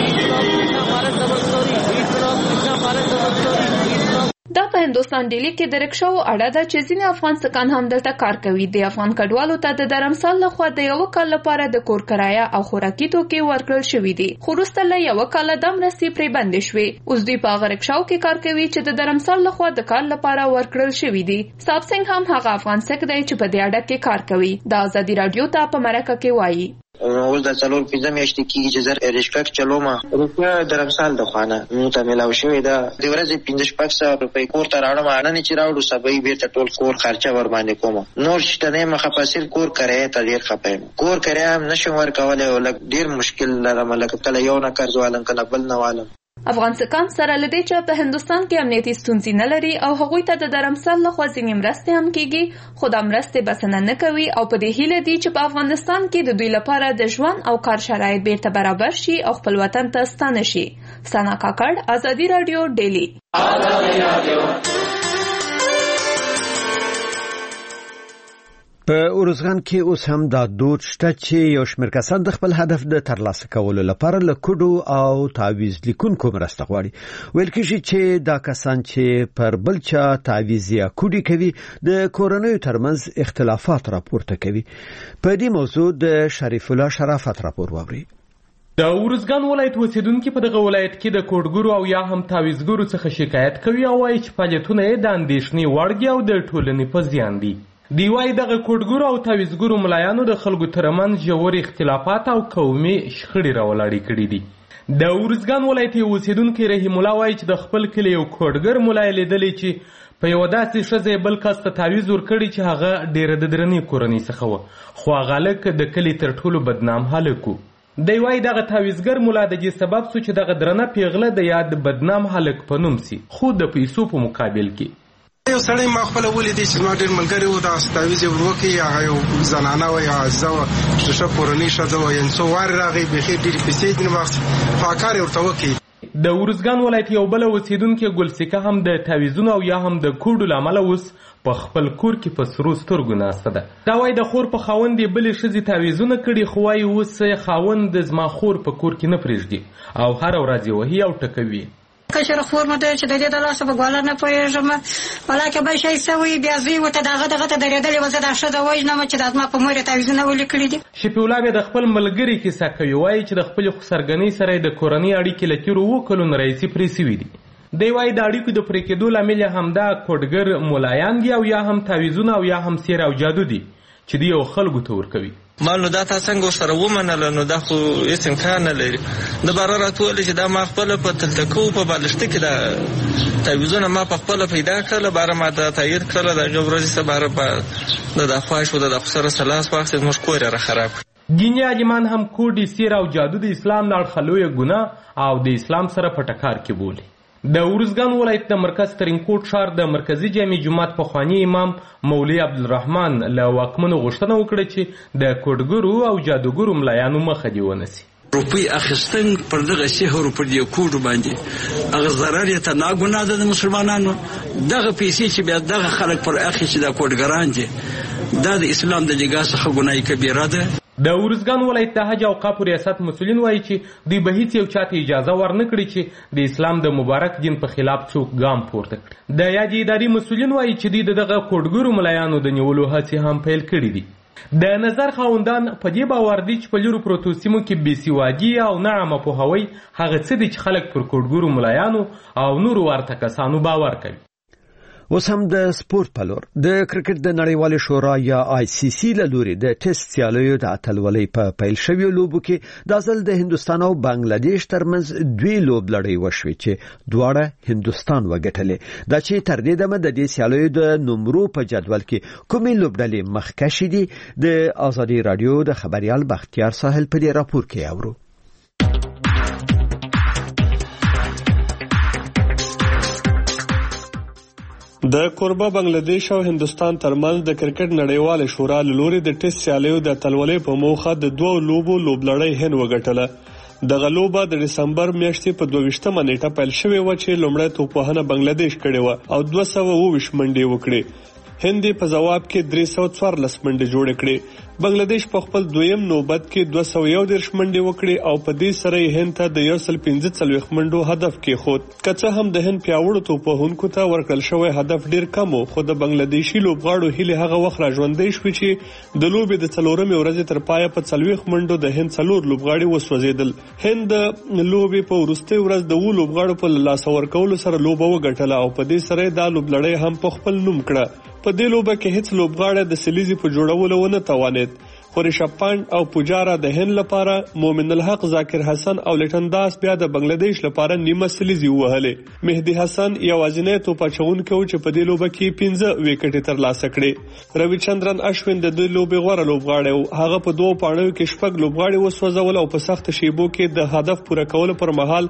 دا په هندوستان ډیلی کې د رکشاو اړه ده چې ځینې افغان سکان هم دلته کار کوي. د افغان کډوالو ته د درمسال لخوا د 1 کال لپاره د کور کرایه او خوراکي توکي ورکړل شوي دي، خو وروسته له 1 کال د مرستې پرې بندې شوې. اوس دوی په هغه رکشاو کې کار کوي چې د درمسال لخوا د کار لپاره ورکړل شوي دي. صاحب سنگ هم هغه افغان سک دی چې په دې اړه کې کار کوي. د ازادي رادیو ته په مرکه کې وایي اوس د 4-5 میاشتې کېږي چې زه رشکک چلومه. روپیه درمسال د خوانه موږ ته میلاو شوې ده. د ورځې 500 روپۍ کور ته راوړم، نن چې راوړو سبا یې بیرته ټول کور خرچه ور باندې کوم. نور شته نه یم خپاسیر کور کرایه ته ډېر خپه یم. کور کرایه هم نشم ورکولی او لږ ډېر مشکل لرم، لکه کله یو نه قرض والم کله بل نه والم. افغان سکان سره لدې چې په هندوستان کې امنیتي ستونزې نه لري او هغوی ته د درمسال لخوا ځینې مرستې هم کیږي، خو دا مرستې بسنه نه کوي او په دې هیله دي چې په افغانستان کې د دوی لپاره د ژوند او کار شرایط بیرته برابر شي او خپل وطن ته ستانه شي. سنا کاکړ، ازادي رادیو، ډیلی. په اورزغان کې اوس هم دا دود شته چې یو شمېر کسان د خپل هدف د ترلاسه کولو لپاره له کډو او تعویض لیکونکو مرسته غواړي. ویل کېږي چې دا کسان چې پر بل چا تعویض یا کوډي کوي د کورنیو ترمنځ اختلافات راپورته کوي. په دې موضوع د شریف الله شرافت راپور واوري. د اورزګان ولایت اوسیدونکو په دغه ولایت کې د کوډګرو او یا هم تعویضګرو څخه شکایت کوي او وايي چې فعالیتونه یې د اندېښنې وړ دي او د ټولنې په زیان دي. دی وايي دغه کوډګرو او تعویضګرو ملایانو د خلکو ترمنځ ژور اختلافات او قومي شخړې راولاړې کړي دي. د اورزګان ولایت اوسیدونکي رحیم الله وايي چې د خپل کلي یو کوډګر ملای لیدلی چې په یو داسې ښځه بل کس ته تعویض ورکړي چې هغه ډېره د درنې کورنۍ څخه وه، خو هغه هلک د کلي تر ټولو بدنام هلک و. دی وایي دغه تعویزګر ملا د دې سبب سو چې دغه درنه پیغله د یاد بدنام هلک په نوم سي، خو د پیسو په مقابل کې یو سړی ما خپله ولیدی چې ما ډېر ملګري وو، دغسې تعویز یې ور وکړي، هغه یو زنانه وه یا عزیزه وه چې ښه کورنۍ ښځه وه، یعنې څو وارې راغی، بیخي ډېرې پیسې یې ځینې واخیستې، خو کار یې ورته وکړي. د ارزګان ولایت یو بله اوسېدونکې ګلسیکه هم د تعویزونو او یا هم د کوډو له امله اوس په خپل کور کې په سرو سترګو ناسته ده. دا وایي د خور په خاوند یې بلې ښځې تعویزونه کړي، خو وایي اوس خاوند زما خور په کور کې نه پرېږدي او هره ورځ یې وهي او ټکوي. کشر خور مته چې د دې د لاسه په ګواله نه پوهېږم، ولاکه بل شی سوی بیا زوی ورته دغه ته درېدلې وه، زه دا ښځه وژنم چې دا زما په مور یې تعویزونه ولیکلي دي. شفیع الله بیا د خپل ملګري کیسه کوي، وایي چې د خپلې خسرګنۍ سره یې د کورنۍ اړیکې له تېرو 7 کلونو راهیسې پرې سوي دي. دی وایي د اړیکو د پرې کېدو لامل یې همدا کوډګر ملایان دي او یا هم تعویزونه او یا هم سیر او جادو دي چې دوی یو خلکو ته ورکوي. ما نو دا تا څنګه ورسره ومنله، نو دا خو هېڅ امکان نه لري. د باره راته وویل چې دا ما خپله په تلتکو په بالښته کې دا تعویزونه ما په خپله پیدا کړله، باره ما دا تایید کړله، د هغې ورځې څه باره به د خواهش و د خو سره سلاس واخېست، زموږ کور یې راخراب کړ. دیني عالمان هم کوډ، سیر او جادو د اسلام نه اړخه لویه ګناه او د اسلام سره په ټکار کې بولي. د ارزګان ولایت د مرکز ترینکوټ ښار د مرکزي جامع جومات پخواني امام مولوي عبدالرحمن له واکمنو غوښتنه وکړه چې د کوډګرو او جادوګرو ملایانو مخه دې ونیسي. روپۍ اخیستن پر دغه سحر پر دې کوډو باندې هغه ضرر یې ته ناګناه ده د مسلمانانو. دغه پیسې چې بیا دغه خلک پر اخیستي دا کوډګران دي، دا د اسلام د نګاه څخه ګناه کبیره ده. د ارزګان ولایت د حج اوقافو ریاست مسؤلین وایي چې دوی به هیڅ یو چاته اجازه ورنه کړي چې د اسلام د مبارک دین په خلاف څوک ګام پورته کړي. د یادې ادارې مسؤلین وایي چې دوی د دغه کوډګرو ملایانو د نیولو هڅې هم پیل کړي دي. د نظر خاوندان په دې باور دي چې په لرو پروتو سیمو کې بېسوادي او ناعامه پوهوي هغه څه دي چې خلک پر کوډګرو ملایانو او نورو ورته کسانو باور کوي. اوس هم د سپورت په لور د کرکټ د نړیوالې شورا یا آی سی سی له لوري د ټیسټ سیالیو د اتلولۍ په پیل شویو لوبو کې د ځل د هندستان او بنگلاديش ترمنځ 2 لوبلړۍ وشوې چې دواړه هندستان وګټلې. دا چې تر دې دمه د دې سیالیو د نمرو په جدول کې کومې لوبډلې مخکښې دي، د آزادي رادیو د خبريال بختیار ساحل په دې راپور کې اورو. د کوربه بنگلاديش او هندستان ترمنځ د کرکټ نړیوالې شورا له لوري د ټیسټ سیالیو د اتلولۍ په موخه د 2 لوبو لوبلړۍ هند وګټله. دغه لوبه د دسمبر میاشتې په 22مه نیټه پیل شوې و چې لومړی توپوهنه بنگلاديش کړې و او 220 منډې وکړې. هند په جواب کې 314 منډې جوړې کړې. بنگلاديش په خپل دویم نوبت کې 211 منډې وکړې او په دې سره یې هند ته د 145 منډو هدف کې خود. که هم د هند پیاوړو توپوهونکو ته ورکړل شوی هدف ډیر کم و، خو د بنگلاديشي لوبغاړو هیله هغه وخت راژوندۍ شوې چې د لوبې د 4مې ورځې تر پایه په 40 منډو د هند 4 لوبغاړي وسوځیدل. هند لوبې په وروستۍ ورځ د 2 لوبغاړو په لاس ورکولو سره لوبه وګټله او په دې سره دا لوبلړۍ هم په خپل نوم کړه. په دې لوبه کې هیڅ لوبغاړی د سلیزي په جوړولو ونه توانید، خو ریشب پانت او پوجارا د هند لپاره، مومن الحق، ذاکر حسن او لټن داس بیا د بنگلاديش لپاره نیمه سلیزي وهلې. مهدي حسن یوازینی توپ اچونکی و چې په دې لوبه کې 15 وکټې ترلاسه کړې. روي چندرن اشوین د دې لوبې غوره لوبغاړی و، هغه په 2 پاڼو کې 6 لوبغاړي وسوځول او په سخت شیبو کې د هدف پوره کولو پر مهال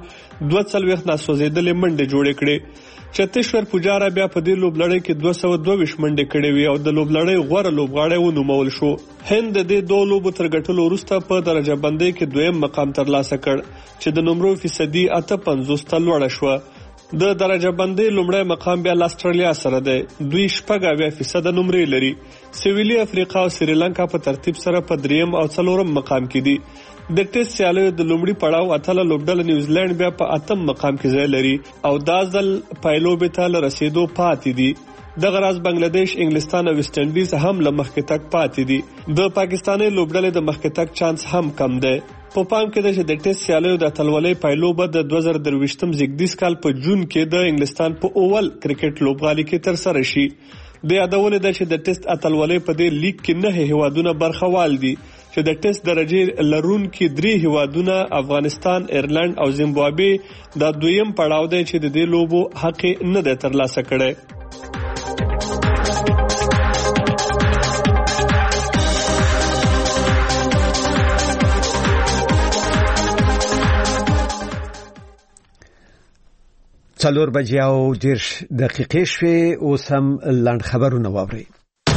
42 ناسوځېدلې منډې جوړې کړې. چتیشور پوجارا بیا په دې لوبلړۍ کې 222 منډې کړې وې او د لوبلړۍ غوره لوبغاړی ونومول شو. هند د دې 2 لوبو تر ګټلو وروسته په درجه بندۍ کې 2م مقام ترلاسه کړ چې د نمرو فیصدي 58 ته لوړه شوه. د درجه بندۍ لومړی مقام بیا استرالیا سره دی، دوی 90% نمرې لري. سویلي افریقا او سریلانکا په ترتیب سره په 3م او 4م مقام کې دي. د ټیسټ سیالیو د لومړي پړاو اتله لوبډله نیوزیلند بیا په 8م مقام کې ځای لري او دا ځل پایلوبې ته رسیدو پاتې دي. دغه راز بنگلاديش، انګلستان او ویسټ انډیز هم له مخکې تک پاتې دي. د پاکستاني لوبډلې د مخکې تک چانس هم کم دی. په پام کې ده چې د ټیسټ سیالیو د اتلولۍ پایلوبه د 2023م زیږدیز کال په جون کې د انګلستان په اوول کرکټ لوبغالي کې تر سره شي. د یادول ده چې د ټیسټ اتلولۍ په دې لیګ کې 9 هیوادونه برخوال دي چې د ټیسټ درجه لرونکي 3 هیوادونه افغانستان، ایرلند او زیمبابوې دا 2م پړاو دی چې د دې لوبو حق نه ده ترلاسه کړی. 4 بجې او 10 دقیقې شوي. اوس هم لاند خبرونه واورئ.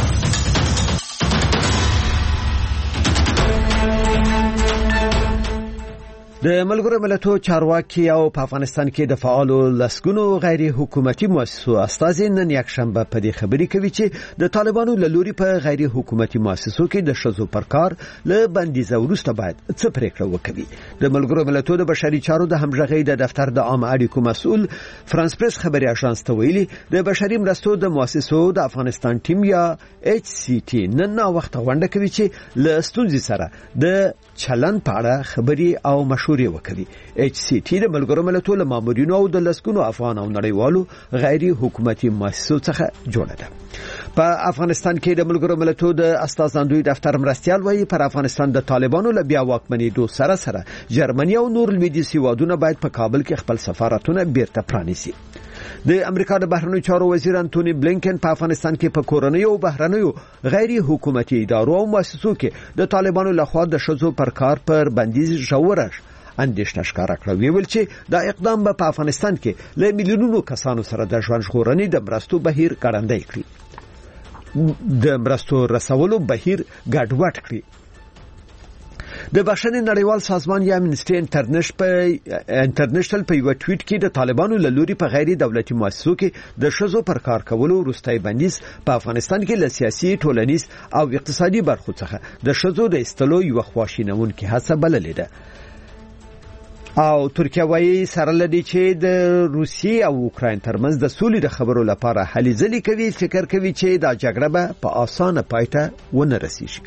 د ملګرو ملتونو چارواکي او په افغانستان کې د فعالو لسګونو غیر حکومتي مؤسسو استازي نن یکشنبه په دې خبرې کوي چې د طالبانو له لوري په غیر حکومتي مؤسسو کې د ښځو پر کار له بندیز وروسته باید څه پریکړه وکړي. د ملګرو ملتونو د بشري چارو د همغږۍ د دفتر د عامه اړیکو مسؤل فرانس پریس خبري اژانس ته ویلي د بشري مرستو د مؤسسو د افغانستان ټیم یا HCT نن وخت غونډه کوي چې له ستونزې سره د چلن په اړه خبري او مشورې وکړي. HCT د ملګرو ملتونو مامورینو او د لسګونو افغان او نړیوالو غیر حکومتي مؤسسو څخه جوړه ده. په افغانستان کې د ملګرو ملتونو د استازاندوی دفتر مرستيال وایي پر افغانستان د طالبانو له بیا واکمنېدو سره جرمني او نور لویدیځ هیوادونه باید په کابل کې خپل سفارتونه بیرته پرانیسي. د امریکا د بهرنیو چارو وزیر انټونی بلینکن په افغانستان کې په کورنۍ او بهرنیو غیر حکومتي ادارو او مؤسسو کې د طالبانو لخوا د ښځو پر کار پر بندیز ژوره اندېښنه ښکاره کړه. ویل چې دا اقدام به په افغانستان کې له میلیونونو کسانو سره د ژوند ژغورنې د مرستو بهیر ګړندی کړي، د مرستو رسولو بهیر ګډوډ کړي. د بشري نړیوال سازمان یا امنیسټي انټرنیشنل په یو ټویټ کې د طالبانو له لوري په غیر دولتي مؤسسو کې د ښځو پر کار کولو وروستۍ بندیز په افغانستان کې له سیاسي، ټولنیز او اقتصادي برخو څخه د ښځو د ایستلو یو خواشینونکې هڅه بللې ده. او ترکیه وايي سره لدی چې د روسیې او اوکراین ترمنځ د سولې د خبرو لپاره هلې ځلې کوي، فکر کوي چې دا جګړه به په اسانه پایته ونه رسیږي.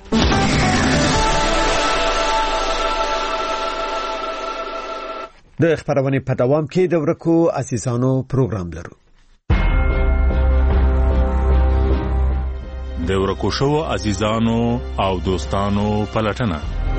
د خبرونه په دوام کې د ورکو عزیزانو پروګرام لرو. د ورکو شو عزیزانو او دوستانو پلټنه.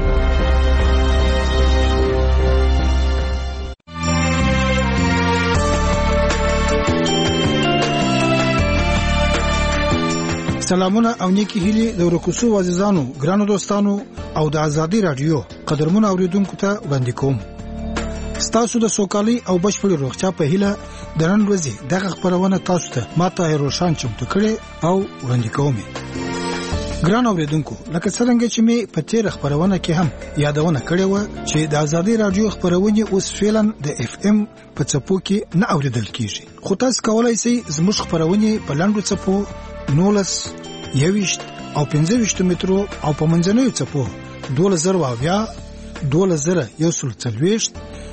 سلامونه او نیکی هیلي د ورکوسو عزیزانو، ګرانو دوستانو او د ازادي رادیو قدرمنو اوریدونکو ته وړاندې کوم. ستاسو د سوکالي او بشپړ روغتیا په هیله د نن ورځې دغه خبرونه تاسو ته ماته روشان چمتو کړي او وړاندې کوم. ګران اوریدونکو، لکه څنګه چې می په تیر خبرونه کې هم یادونه کړې و چې د ازادي رادیو خبرونه اوس فعلا د FM په چپو کې نه اوریدل کیږي، خو تاسو کولای شئ زموږ خبرونه په لاندو چپو 19 21 او 25 مترو او په منځنوي چپو 2020 2040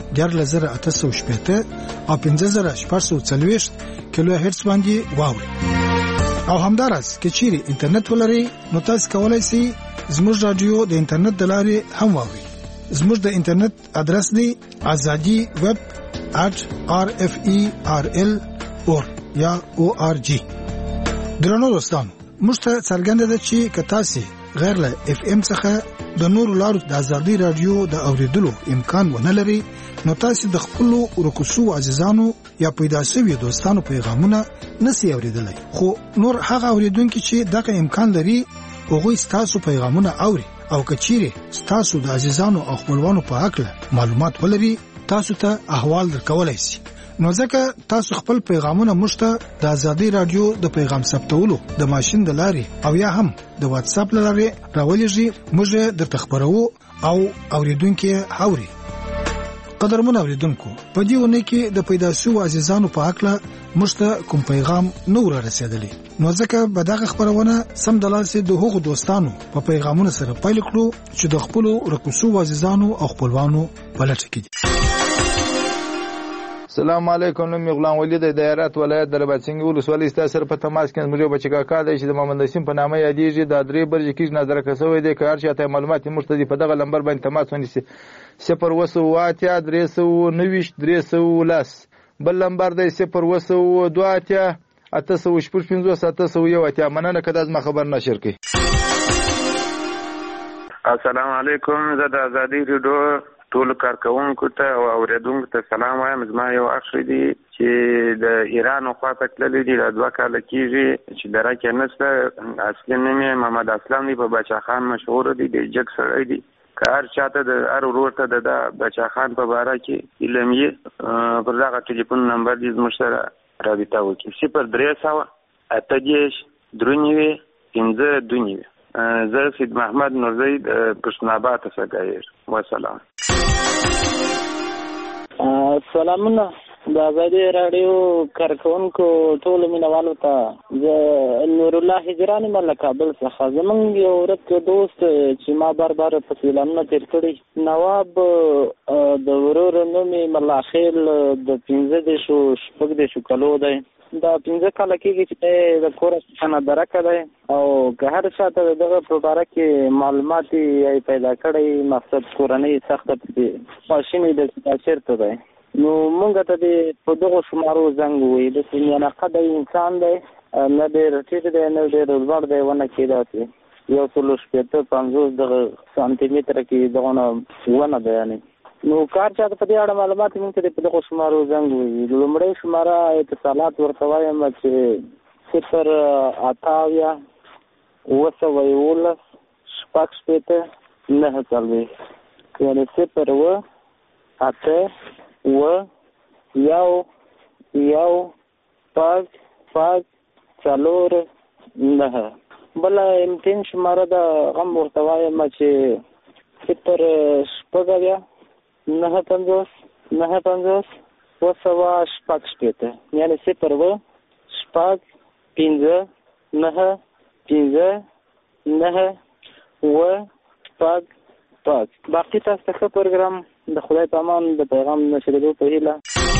1880 او 5440 کیلو هرتز باندې واوري. او همدارس کې چیرې انټرنیټ ولري نو تاسو کولای شئ زموږ رادیو د انټرنیټ د لارې هم واوري. زموږ د انټرنیټ ادرس دی azadi.web@rferl.org یا org. درنو دوستانو، موږ ته څرګنده ده چې کتاسي غیر له FM څخه د نورو لارو د ازادي رادیو د اوریدلو امکان ونه لري، نو تاسو د خپل ورکوسو عزیزانو یا پیدا شوی دوستانو پیغامونه نسی اوریدلای، خو نور هغه اوریدونکو چې دغه امکان لري هغه تاسو پیغامونه اوري او کچيري تاسو د عزیزانو او خپلوانو په حق معلومات ولري تاسو ته احوال درکولای شي. نو ځکه تاسو خپل پیغامونه مشته د ازادي رادیو د پیغام ثبتولو د ماشين د لارې او یا هم د واتس اپ لارې راولېږي، موږ د تخبرو او اوریدونکو حوري. قدرمن اوریدونکو، په دې ونه کې د پیدا شو عزیزانو په حق له مشته کوم پیغام نور رسیدلی، نو ځکه به دغه خبرونه سم د لاسه د هغو دوستانو په پیغامونو سره پیل کړو چې د خپل ورکوسو عزیزانو او خپلوانو په لټه کې دي. السلام علیکم، نوم غلام ولی د دایرات ولایت د رباطسنګ ولسوالۍ سره په تماس کې زموږ بچی کاکا دی چې د محمد نسیم په نامه یادېږي. د درې برج کې نظر کسوي دی کار چې ته معلومات مرتدی په دغه لمبر باندې تماس ونیسي 0 390 310 بل لمبر دی 0 2 855 مننه کده ما خبر نشر کی. السلام علیکم، زه د ازادي رادیو ټول کارکونکو ته او اوریدونکو ته سلام وایم. زما یو اخ دی چې د ایران خواته تللی دی، د 2 کال کېږي چې درکه نشته. اصلي نوم یې محمد اسلام دی، په بچا خان مشهور دی، د جګ سړی دی. که هر چاته د هر ورور ته د بچا خان په باره کې علم یې پر دغه ټلیفون نمبر دې زموږ سره رابطه وکړي 0310 8 3 5 زه سید محمد نورزی پښتون آباد څخه ګایر والسلام. سلامونه د آزادي رادیو کارکونکو ټولو مینوالو ته زه نور الله هجرانی مله کابل څخه. زمونږ یو ورک دوست چې ما بار په سیلانونه تیر کړي نواب د ورور نوم یې ملاخیل د 15 کلو دی. دا 15 کاله کېږي چې د کور څخه درکه دی او که هر چاته دغه په باره کې معلومات یې پیدا کړی مقصد کورنۍ سخته پسې خواشینې ده چې دا چېرته دی نو مونږ ته دې په دغو شمارو زنګ ووایي. داسې میانقده انسان دی نه ډېر ټیټ دی نه ډېر لوړ دی ونه کې داسې 150 دغه سانتي متره کې دغه ونه ده یعنې نو کار چاته په دې اړه معلومات مونږ ته په دغو شمارو زنګ ووایي. لومړی شماره اتصالات ورته وایم چې 0 8 9 9 یعنې 0 8 1 4 بله امتین شماره د غم ورته وایم چې 0 9 50 یعنې 0 8 5 9 باقي تاسو ته ښه پروګرام د خدای په امان د پیغام نشریدو په هیله.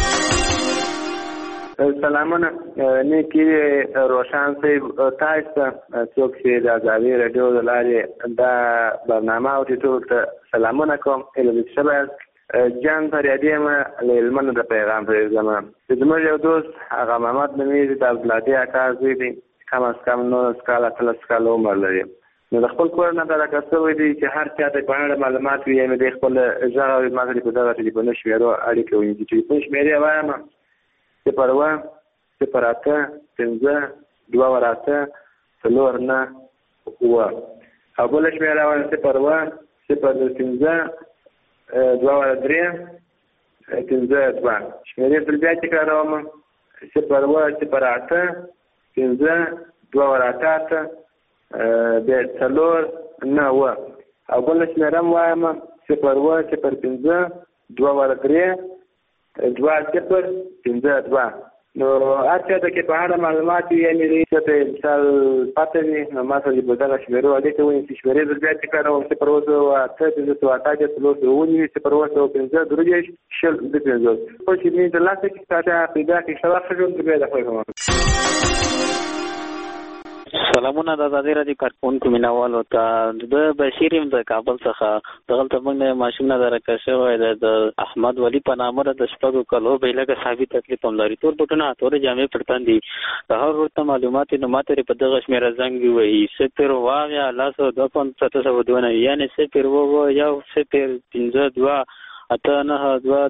سلامونه نیکی روشن صاحب تاسو ته څوک چې د آزادي رادیو د لارې دا برنامه اوري ټول ته سلامونه کوم. الهي شباب جان فریادی ما لمنه د پیغام پرېږدم. زموږ یو دوست هغه محمد نومیږي د عبدالهادي اکا زوی دی کم از کم 19 کاله 13 کاله عمر لري. نو د خپل کور نه درکه شوی دی چې هر چا ته په اړه معلومات وي یعنې د خپل غږ او ما ته په دغه ټلیفون شمیرو اړیکه ونیسي. ټلیفون شمیرې وایم 0 0 8 5 2 8 4 9 او بل شمیره وایم 0 0 5 2 3 5 2 شمیرې تر بیا تکراروم 0 0 8 5 2 8 د 4 9 او بل شمیرم وایم 0 0 5 2 3 2 0 5 2 نو هر چا ته کې په اړه معلومات یې چې ته مثال پاتې وي نو ما ته په دغه شمیرو اړیکه ونیسي. شمیرې د بیا تکراروم 0 8 5 2 8 په چې مې د لاسه کې تاسو پیدا کې شواخ جوړ کړی د خو سلامونه د آزادي رادیو کارکونکو مینوالو ته د بشیر یم د کابل څخه. دغلته موږ ماشومونه درکه شوی د احمد ولی په نامه د 6 کلو به لکه صحابي تکلیف هم لري. تور بوټونه تور جامې پړتان دي. د هر ورته معلومات نو ماته په دغه شمیره زنګ وایي 0 واغیا لاسو 2702 یعنی 0 و یا 0 5 2 8 9 2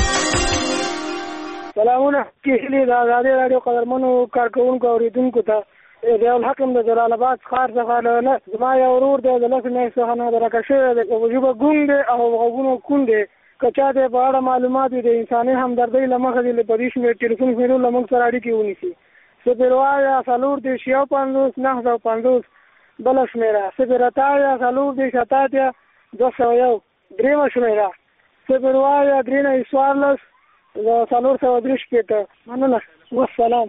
سلامونه کیسلی د آزادي رادیو قدرمنو کارکونکو اوریدونکو ته ریاض حکم د جلال آباد ښار څخه نه زما یو ورور دی د لس نه څخه نه درکه شوی دی په وجوبه ګونګ دی او غوږونه کون دی که چا دی په اړه معلومات وي د انساني همدردۍ له مخې د په دې شمېر ټلیفون شمېرو له موږ سره اړیکې ونیسي 0 50 بله شمېره 0 4 201 درېیمه شمېره 0 3 14 مننه والسلام.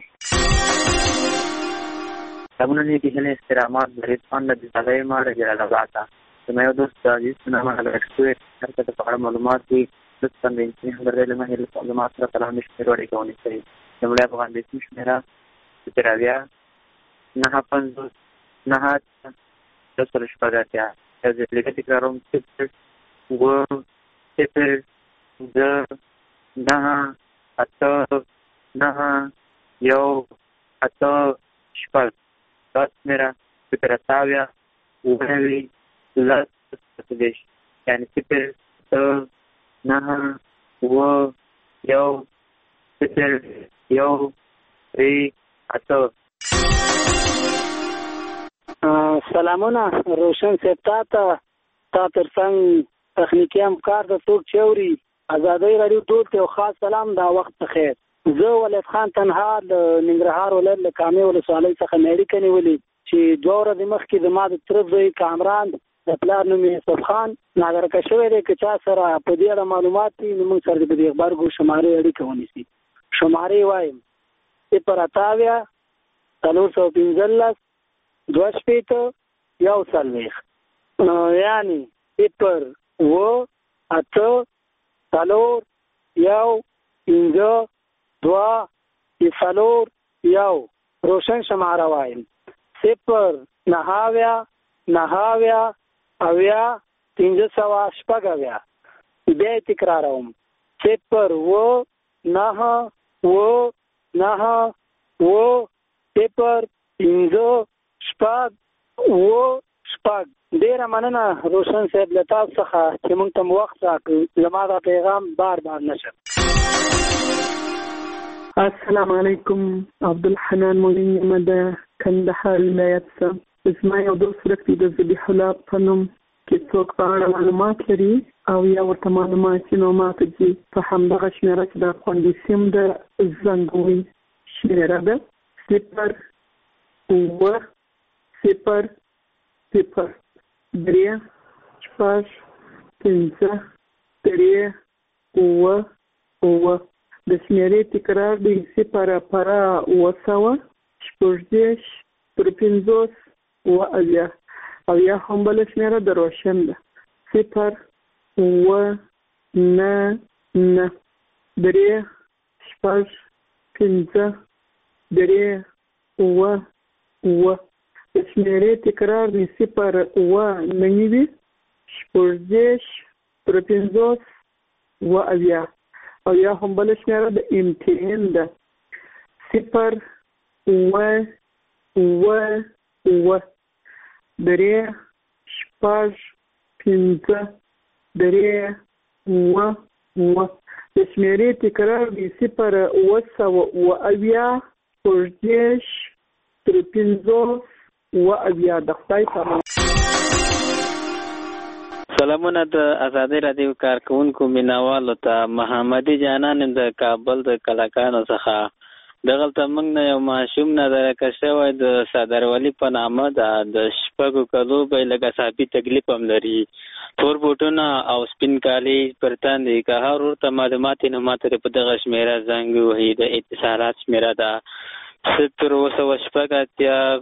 سلامونه کې استرامات بریت خان د ځای ما د جلال آباد ته مې یو دوست عزیز نامه راکړی هر څه په اړه معلومات دي د څنګه چې درې له مهله معلومات سره کلام شمیرو اړیکه ونیسي. زموږ افغان د شمیره تراویا 9 5 9 10 شپږاتیا د لیکه تکراروم 0 و 0 2 9 8 9 1 8 شپږ میرا سپرتاویا وغوی لس پسدش یعنی 0 9 و 1 0 1 3 8 سلامونه روشن صاحب ته ستا ترڅنګ تخنیکي همکار د څوک چې اوري ازادۍ راډیو ټول ته خاص سلام دا وخت خیر. زه ولید خان تنها د ننګرهار ولایت له کامې ولسوالۍ څخه اړیکه نیولې چې 2 ورځې مخکې زما د تره زوی کامران د پلار نوم یوسف خان ناګرکه شوی دی. که چا سره په دې اړه معلومات وي نو موږ سره د دې غبرګو شمارې اړیکه ونیسي. شمارې وایم 0 415 2 140 یعنی 0 8 4 1 2 1 روشن شماره وایم 0 9 9 اویا 380 بیا تکراروم 0 9 9 0 5 ډیره مننه روشن صاحب له تاسو څخه چې موږ ته وخت راکړ. زما دا پیغام بار نشه. السلام علیکم. عبدالحنان مولین یم د کندهار ولایت څخه. زما یو دوست ورک د ذبیح الله په نوم کې څوک په اړه معلومات لري او یا ورته معلومات نو ماته دي په همدغه شمېره چې د خوندي سیم د زنګوي شمېره ده 0 0 0 0 3 5 5 3 9 د شمېرې تکرار دی 0 para 9 شپږدېرش پر 50 او یا هم بله شمېره د روشن ده 0 9 9 3 6 5 3 د شمېرې تکرار دی 0 9 شپږدېرش پر 50 او یا هم بله شمېره د امتحان ده 0 3 6 5 3 د شمېرې تکرار دی 0 شپږدېرش پر 50 د خدای په سلامونه د ازادۍ راډیو کارکونکو مینوالو ته. محمدي جانان د کابل د کلاکانو څخه. دغلته موږ نه یو ماشوم نظرکه شوی د صدرولي په نامه ده. د 6 کلو به لږ اعصابي تکلیف هم لري. تور بوټونه او سپین کالي پر تن دي. که هر ورته معلومات یې نو ماته په دغه شمېره زنګ وهي. د اتصالات شمېره ده 0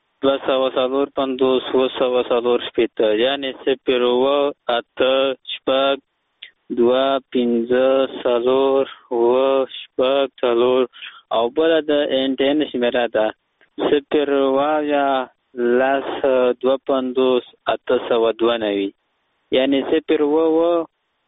245 240 یعنی 0 8 6 2 5 4 او بله د انټرنیټ شمېره ده 0 250 892 یعنی 0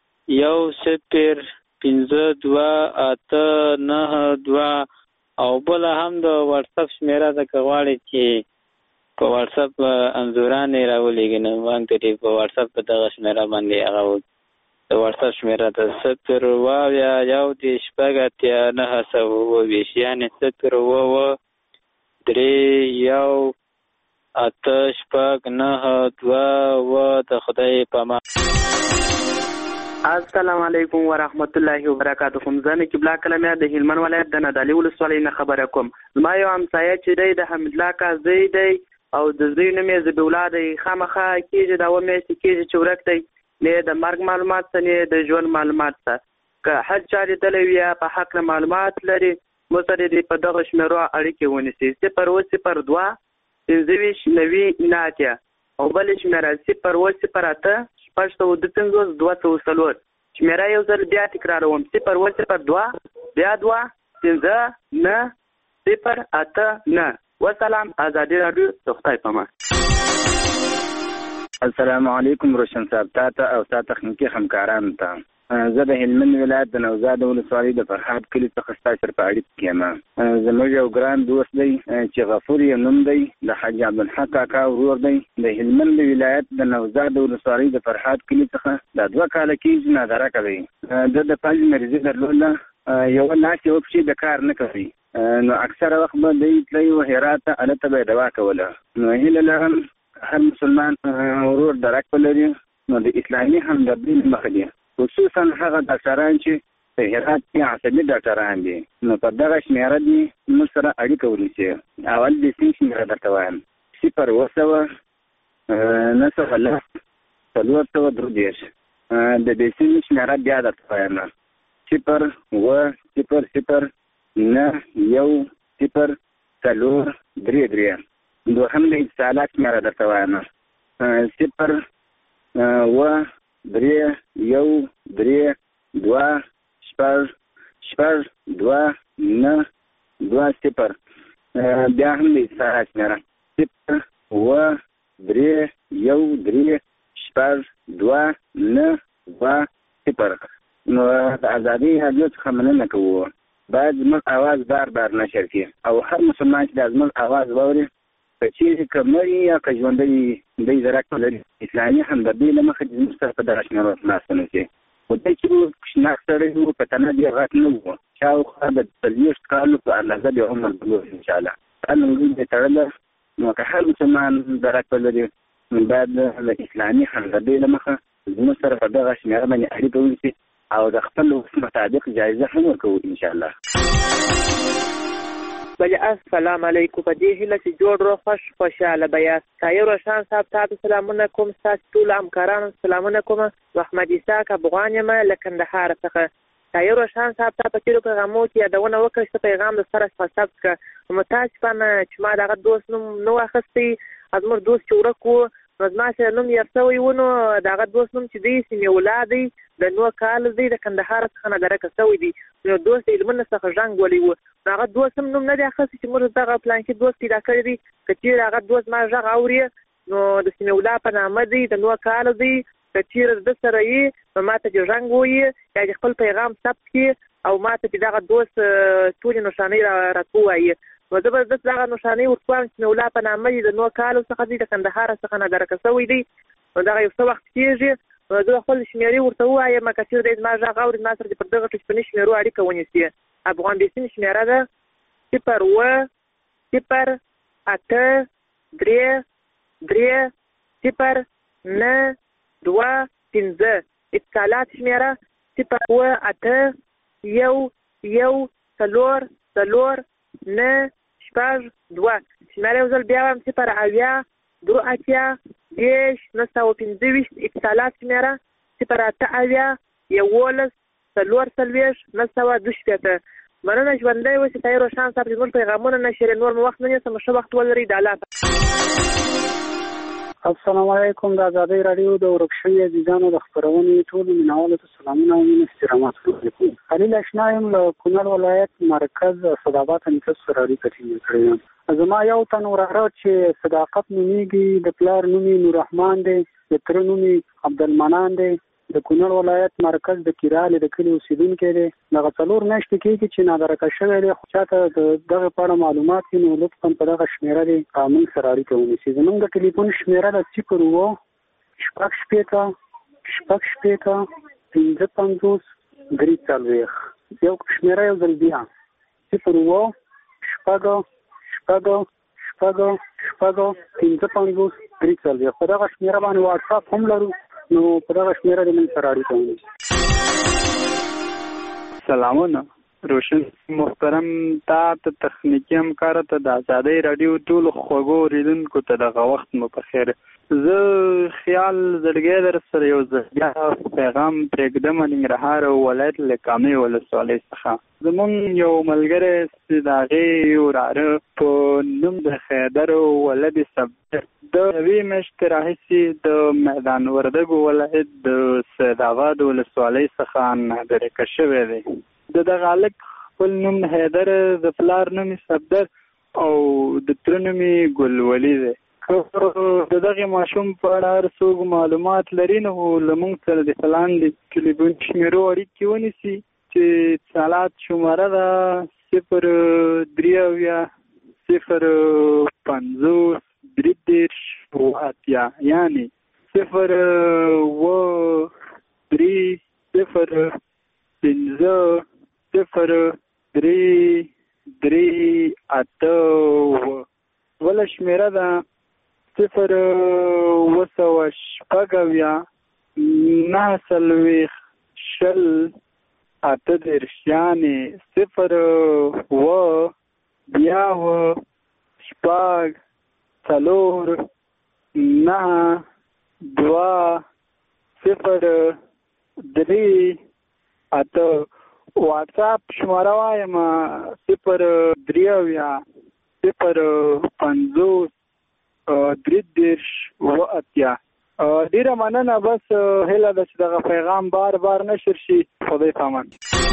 1 0 5 2 8 9 2 او بله هم د واتساپ شمېره ده. که غواړئ چې په واتساپ انځورانې راولېږي نو موږ ته په واتساپ په دغه شمېره باندې هغه د واتساپ شمېره ده 0 1 9 یعنی 0 3 1 8 6 9 2 د خدای په امان. السلام علیکم ورحمت الله وبرکاته. زه نقیب الله کلمه د هلمند ولایت د نادعلي ولسوالۍ نه خبره کوم. زما یو همسایه چې دی د حمید الله کازی دی او د زوی نوم یې ذبیح الله دی. خامخا کېږي دا 2 میاشتې کېږي چې ورک دی. نه د مرګ معلومات څه نه د ژوند معلومات څه. که هر چا لیدلی وي یا په حق معلومات لري مو سره دې په دغه شمېرو اړیکې ونیسي 0 2 25 90 او بلې شمېره 0 8 6 2 شمېره یو ځل بیا تکراروم 0 2 بیا 2 5 9 0 8 9. وسلام. ازادي راډیو د خدای په امان. السلام علیکم روشن صاحب ته او تاسو تخنیکی همکارانو ته. زه د هلمند ولایت د نوزاد ولسوالۍ د فرحات کلي څخه ستاسو سره په اړیکه کې یم. زموږ یو ګران دوست دی چې غفور یې نوم دی د حاج عبدالحق کاکا ورور دی. د هلمند ولایت د نوزاد ولسوالۍ د فرحات کلي څخه د 2 کاله کېږي نادره کوي. د فلج مریضي درلوده. یو لاس یو پښې د کار نه کوي. نو اکثره وخت به دی تللی و هرات ته هلته به یې دوا کوله. نو هیله لرم هر مسلمان ورور درک ولري نو د اسلامي همدردۍ مخه دي، خصوصا هغه ډاکټران چې په هرات کې عصبي ډاکټران دي. نو په دغه شمیره دي موږ سره اړیکه ونیسي. اول د سیم شمیره درته وایم 0 د دې سیم شمیره بیا درته وایم 0 دوهم د اتصالات شمیره درته وایم 0 بیا هم د اتصالات شمیره 0 نو د ازادي رادیو څخه مننه کوو، باید زموږ اواز بار بار نشر کړي او هر مسلمان چې د زموږ اواز واوري که چیرې که مړي یا که ژوندی دی ضرورت لري اسلامي همدردۍ له مخې زموږ سره په دغه شمیرو خلاص نه شي. خو دی چې شناخت سړی و په تنه ډېر غټ نه و، شاوخوا د 40 کالو په اندازه د عمر بلوغ انشاءالله دا لنګۍ دی تړله. نو که هر مسلمان ضرورت لري باید د اسلامي همدردۍ له مخه زموږ سره په دغه شمیره باندې اړیکه ونیسي او د خپل وخت مطابق جایزه هم ورکوو انشاءالله. بله السلام علیکم. په دې هیله چې جوړ روغ خوشحاله به یاست. طاهر روشن صاحب تاسو سلامونه کوم، ستاسو ټولو همکارانو سلامونه کوم. محمد اسحاق افغان یم له کندهار څخه. طاهر روشن صاحب ته په تېرو پیغامو کې یادونه وکړه چې پیغام د سره ثبت کړه. متاسفانه چې ما دغه دوست نوم نه و اخیستی، زموږ دوست چې ورک و نو زما سره نوم یاد شوی و، نو دغه دوست نوم چې دی سمیع الله دی، د 9 کال دی، د کندهار څخه نادرکه شوی دی. نو دوست علمونه څخه ژنګ ولی و، هغه دوست هم نوم نه دی اخیستی چې موږ دغه پلانکي دوست پیدا کړی دی. که چېرې هغه دوست ما غږ اوري نو د سمیع الله په نامه دی، د 9 کال دی، که چېرې د سره یې نو ما ته چې ژنګ ووایي یا د خپل پیغام ثبت کړي او ما ته چې دغه دوست ټولې نښانۍ راته ووایي. نو زه به دغه نښانۍ ورکوم چې سمیع الله په نامه دی، د 9 کالو څخه دی، د کندهار څخه نادرکه شوی دی. نو دغه یو څه وخت کېږي نو زه خپل شمېرې ورته ووایم، که چېرې دی زما غږ اوري ما سره پر دغه ټلیفوني شمېرو اړیکه ونیسي. افغان بیسین شمېره ده 08083309215. اتصالات شمېره 081140492. شمېره یو ځل بیا وایم 080281095. اتصالات شمېره 0801140 مننه. ژوندی اوسئ. طاهر روشن صاحب زموږ پیغامونه نشرې، نور مو وخت نه نیسم، ښه وخت ولرئ. د الله السلام علیکم. د ازادۍ راډیو د ورک شوي عزیزانو د خپرونې ټولو مینوالو ته سلامونه او مینې احترامات وکړم. خلیل اشنا یم له کونړ ولایت مرکز صدابات نیکه سره اړیکه ټینګه کړې یم. زما یو تن وراره چې صداقت نومیږي، د پلار نوم یې نوررحمان دی، د تره نوم یې عبدالمنان دی، د کونړ ولایت مرکز د کیرالې د کلي اوسېدونکی دی. دغه 4 میاشتې کېږي چې نادرکه شوی دی. خو چاته د دغه په اړه معلومات وي نو لطفا په دغه شمېره دی موږ سره اړیکه ونیسي. زموږ د ټلیفون شمېره ده 0 یو شمېره یو ځل بیا 0 په دغه شمېره باندې واټساپ هم لرو، نو په دغه شمېره د موږ سره اړیکه ونیسي. سلامونه روشن محترم، تا ته تخنیکي همکاره ته د ازادۍ راډیو ټولو خوږو اورېدونکو ته دغه وخت مو په خیر. زه خیال زړګی در سره یو ځل بیا پیغام پرېږدم ننګرهار ولایت له کامې ولسوالۍ څخه. زمونږ یو ملګری چې د هغې وراره په نوم د خیدر ولد صبر د یوې میاشتې راهیسې د میدان وردګو ولایت د سیدآباد ولسوالۍ څخه نادرکه شوی دی. د دغه هلک خپل نوم حیدر، د پلار نوم صبر او د تره نوم ګلولي دی. که د دغې ماشوم په اړه هر څوک معلومات لري نو له موږ سره د لاندې ټلیفون شمېرو اړیکې ونیسي چې اتصالات شماره ده 05030 یعنی 030500338. وله شمېره ده 080 9 څلوېښت 20 38 0 اووه 90 شپږ 4 9 2 0 3 8 WhatsApp شماره وایم 0 3 0 50 33 80. ډیره مننه. بس هیله ده چې دغه پیغام بار نشر شي. خدای پامان.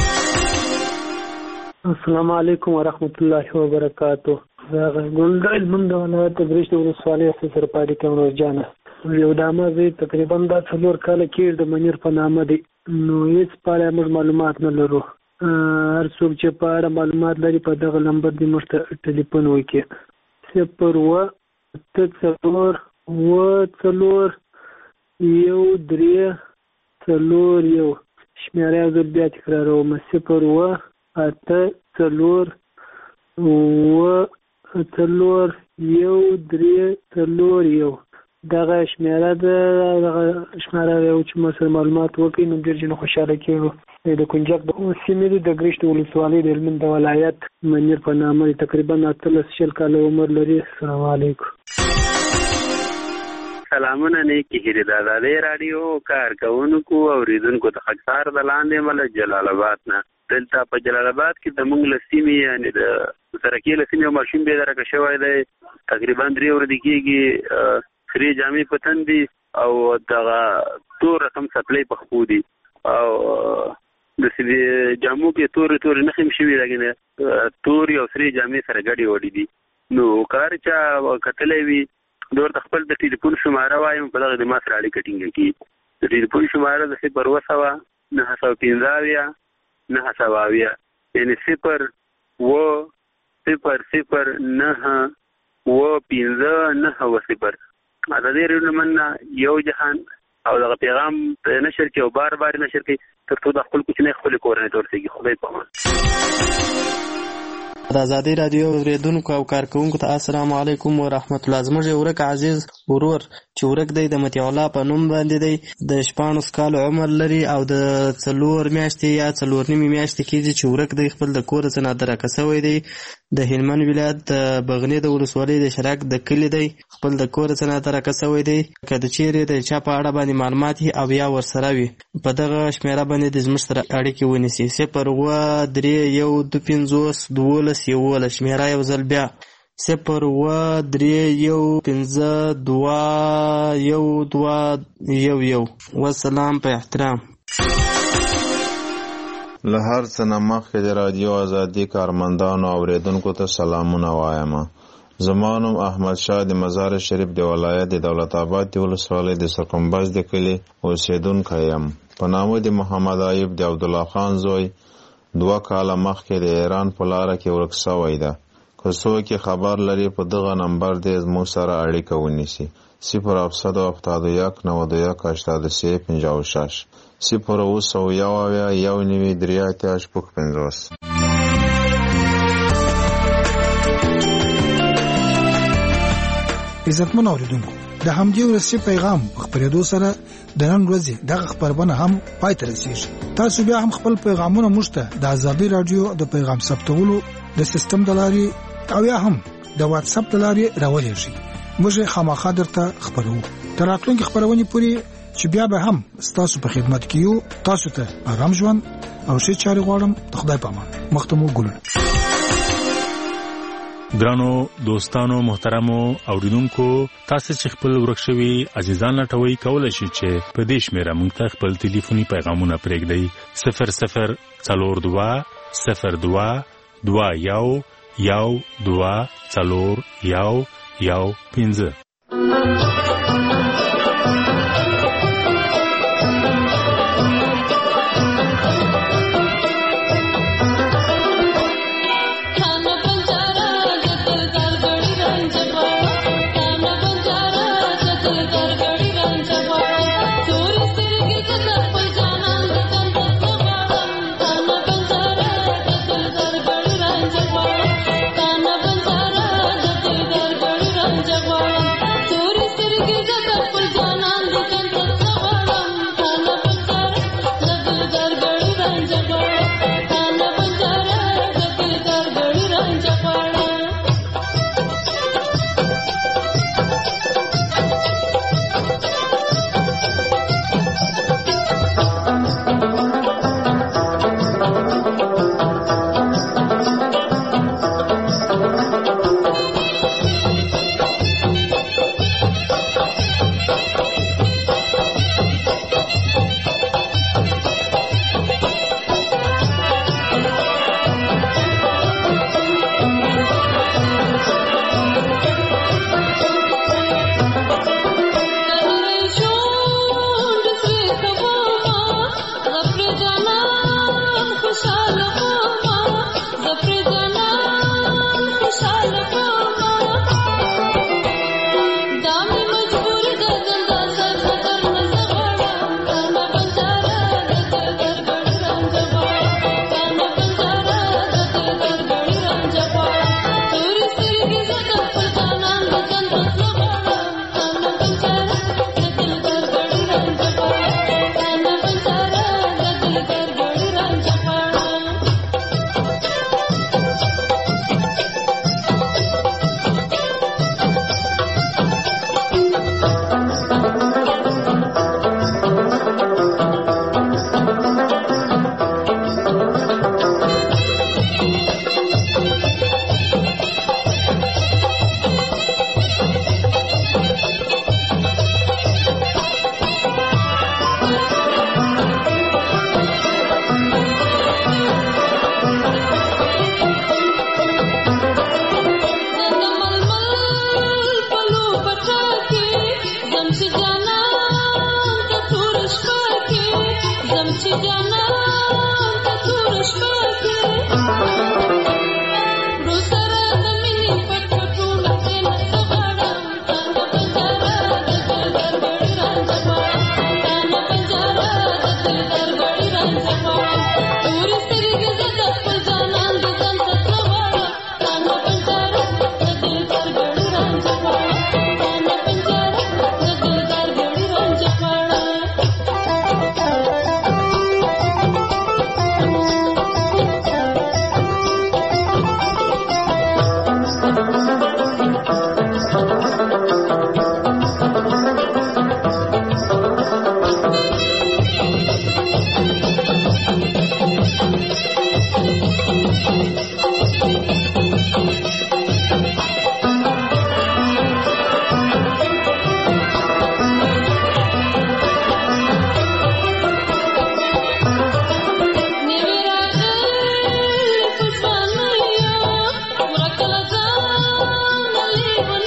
السلام علیکم ورحمت الله وبرکاتو. زه ګل د علمند ولایت برېښنا ولسوالۍ سره پاتې کوم روزانه. یو دامه زه تقریبا دا 4 کال کې د منیر په نامه دی. نو هیڅ په اړه موږ معلومات نه لرو. هر څوک چې په اړه معلومات لري په دغه نمبر دی موږ ته ټلیفون وکړي. 0 4 4 1 3 4 1 شمیره زه بیا تکراروم. 0 8 4 1 3 4 1 دغه شمیره دغه شمیره یو چې ما سره معلومات وکړي نو ډېر جن خوشاله کېږو. د کنجک د سیمې د ګرشت ولسوالۍ د هلمند ولایت منیر په نامه تقریبا 18 کاله عمر لري. السلام علیکم. سلامونه نیکی هیری د آزادۍ راډیو کارکونکو او اوریدونکو ته خاکسار د لاندې مله جلال آباد نه. دلته په جلال آباد کې د موږ له سیمې یعنې د سرکې له سیمې یو ماشین بېدرکه شوی دی. تقریبا 3 ورځې کېږي. خرې جامې په تن دي او دغه تور رقم سپلۍ په خپو دي او د جامو کې تورې نښې هم شوي لګې تورې او سرې جامې سره ګډې وډې دي. نو کار چا کتلی وي د ورته خپل د ټلیفون شماره وایم په دغه د ما سره اړیکه ټینګه کړي. د ټلیفون شماره د 0 915 920 یعنې 0 0 9 15 9 آزادۍ راډیو مننه یو جهان او دغه پیغام نشر کړي او بار نشر کړي تر څو د خپل کوچنۍ خپلې کورنۍ ته ورسېږي. خدای پامان. د آزادۍ راډیو اوریدونکو او کارکونکو ته السلام علیکم ورحمت الله. زموږ یو ورک عزیز ورور چې ورک دی د مطیع الله په نوم باندې دی. د 14 کال عمر لري او د 4 میاشتې یا 4 نیمې میاشتې کېږي چې ورک دی. خپل د کور څخه نادرکه شوی دی. د هلمند ولایت د بغنی د ولسوالۍ د شراک د کلي دی. خپل د کور څخه نادرکه شوی دی. که د چیرې د چا په اړه باندې معلومات او یا ورسره وي په دغه شمیره باندې د زموږ سره اړیکې ونیسي. 0 3 1 2 5 12 11 شمیره یو ځل بیا 0 3 1 5 2 1 2 1 والسلام په احترام. له هر څه نه مخکې د رادیو ازادي کارمندانو او اوریدونکو ته سلامونه وایم. زما نوم احمد شاه د مزار شریف د ولایت د دولت آباد د ولسوالۍ د سرکمباز د کلي اوسیدونکی یم. په نامه د محمد ایوب د عبدالله خان زوی 2 کاله مخکې د ایران په لاره کې ورک شوی ده. که څوک خبر لري په دغه نمبر دې زموږ سره اړیکه ونیسي. 0771 92 8356 0 عزتمن اوریدونکو د همدې ورسې پیغام په خبرېدو سره د نن ورځې دغه خبرونه هم پای ته رسیږي. تاسو بیا هم خپل پیغامونه موږ ته د آزادۍ راډیو د پیغام ثبتولو د سیستم د لارې او یا هم د واتس اپ د لارې راولېږئ. موږ خامخا درته خبرو. تر راتلونکي خبرونې پورې چې بیا به هم ستاسو په خدمت کې یو. تاسو ته آرام ژوند او ښه چارې غواړم. د خدای په امان. مختمو ګلونه. ګرانو دوستانو محترمو اوریدونکو تاسو چې خپل ورک شوي عزیزان لټوي کولای شئ چې په دې شمیره موږ ته خپل ټلیفوني پیغامونه پرېږدئ. 00 42 02 21 12 4 1 Jagwa, Turi Sirgi Jagwa.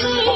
दी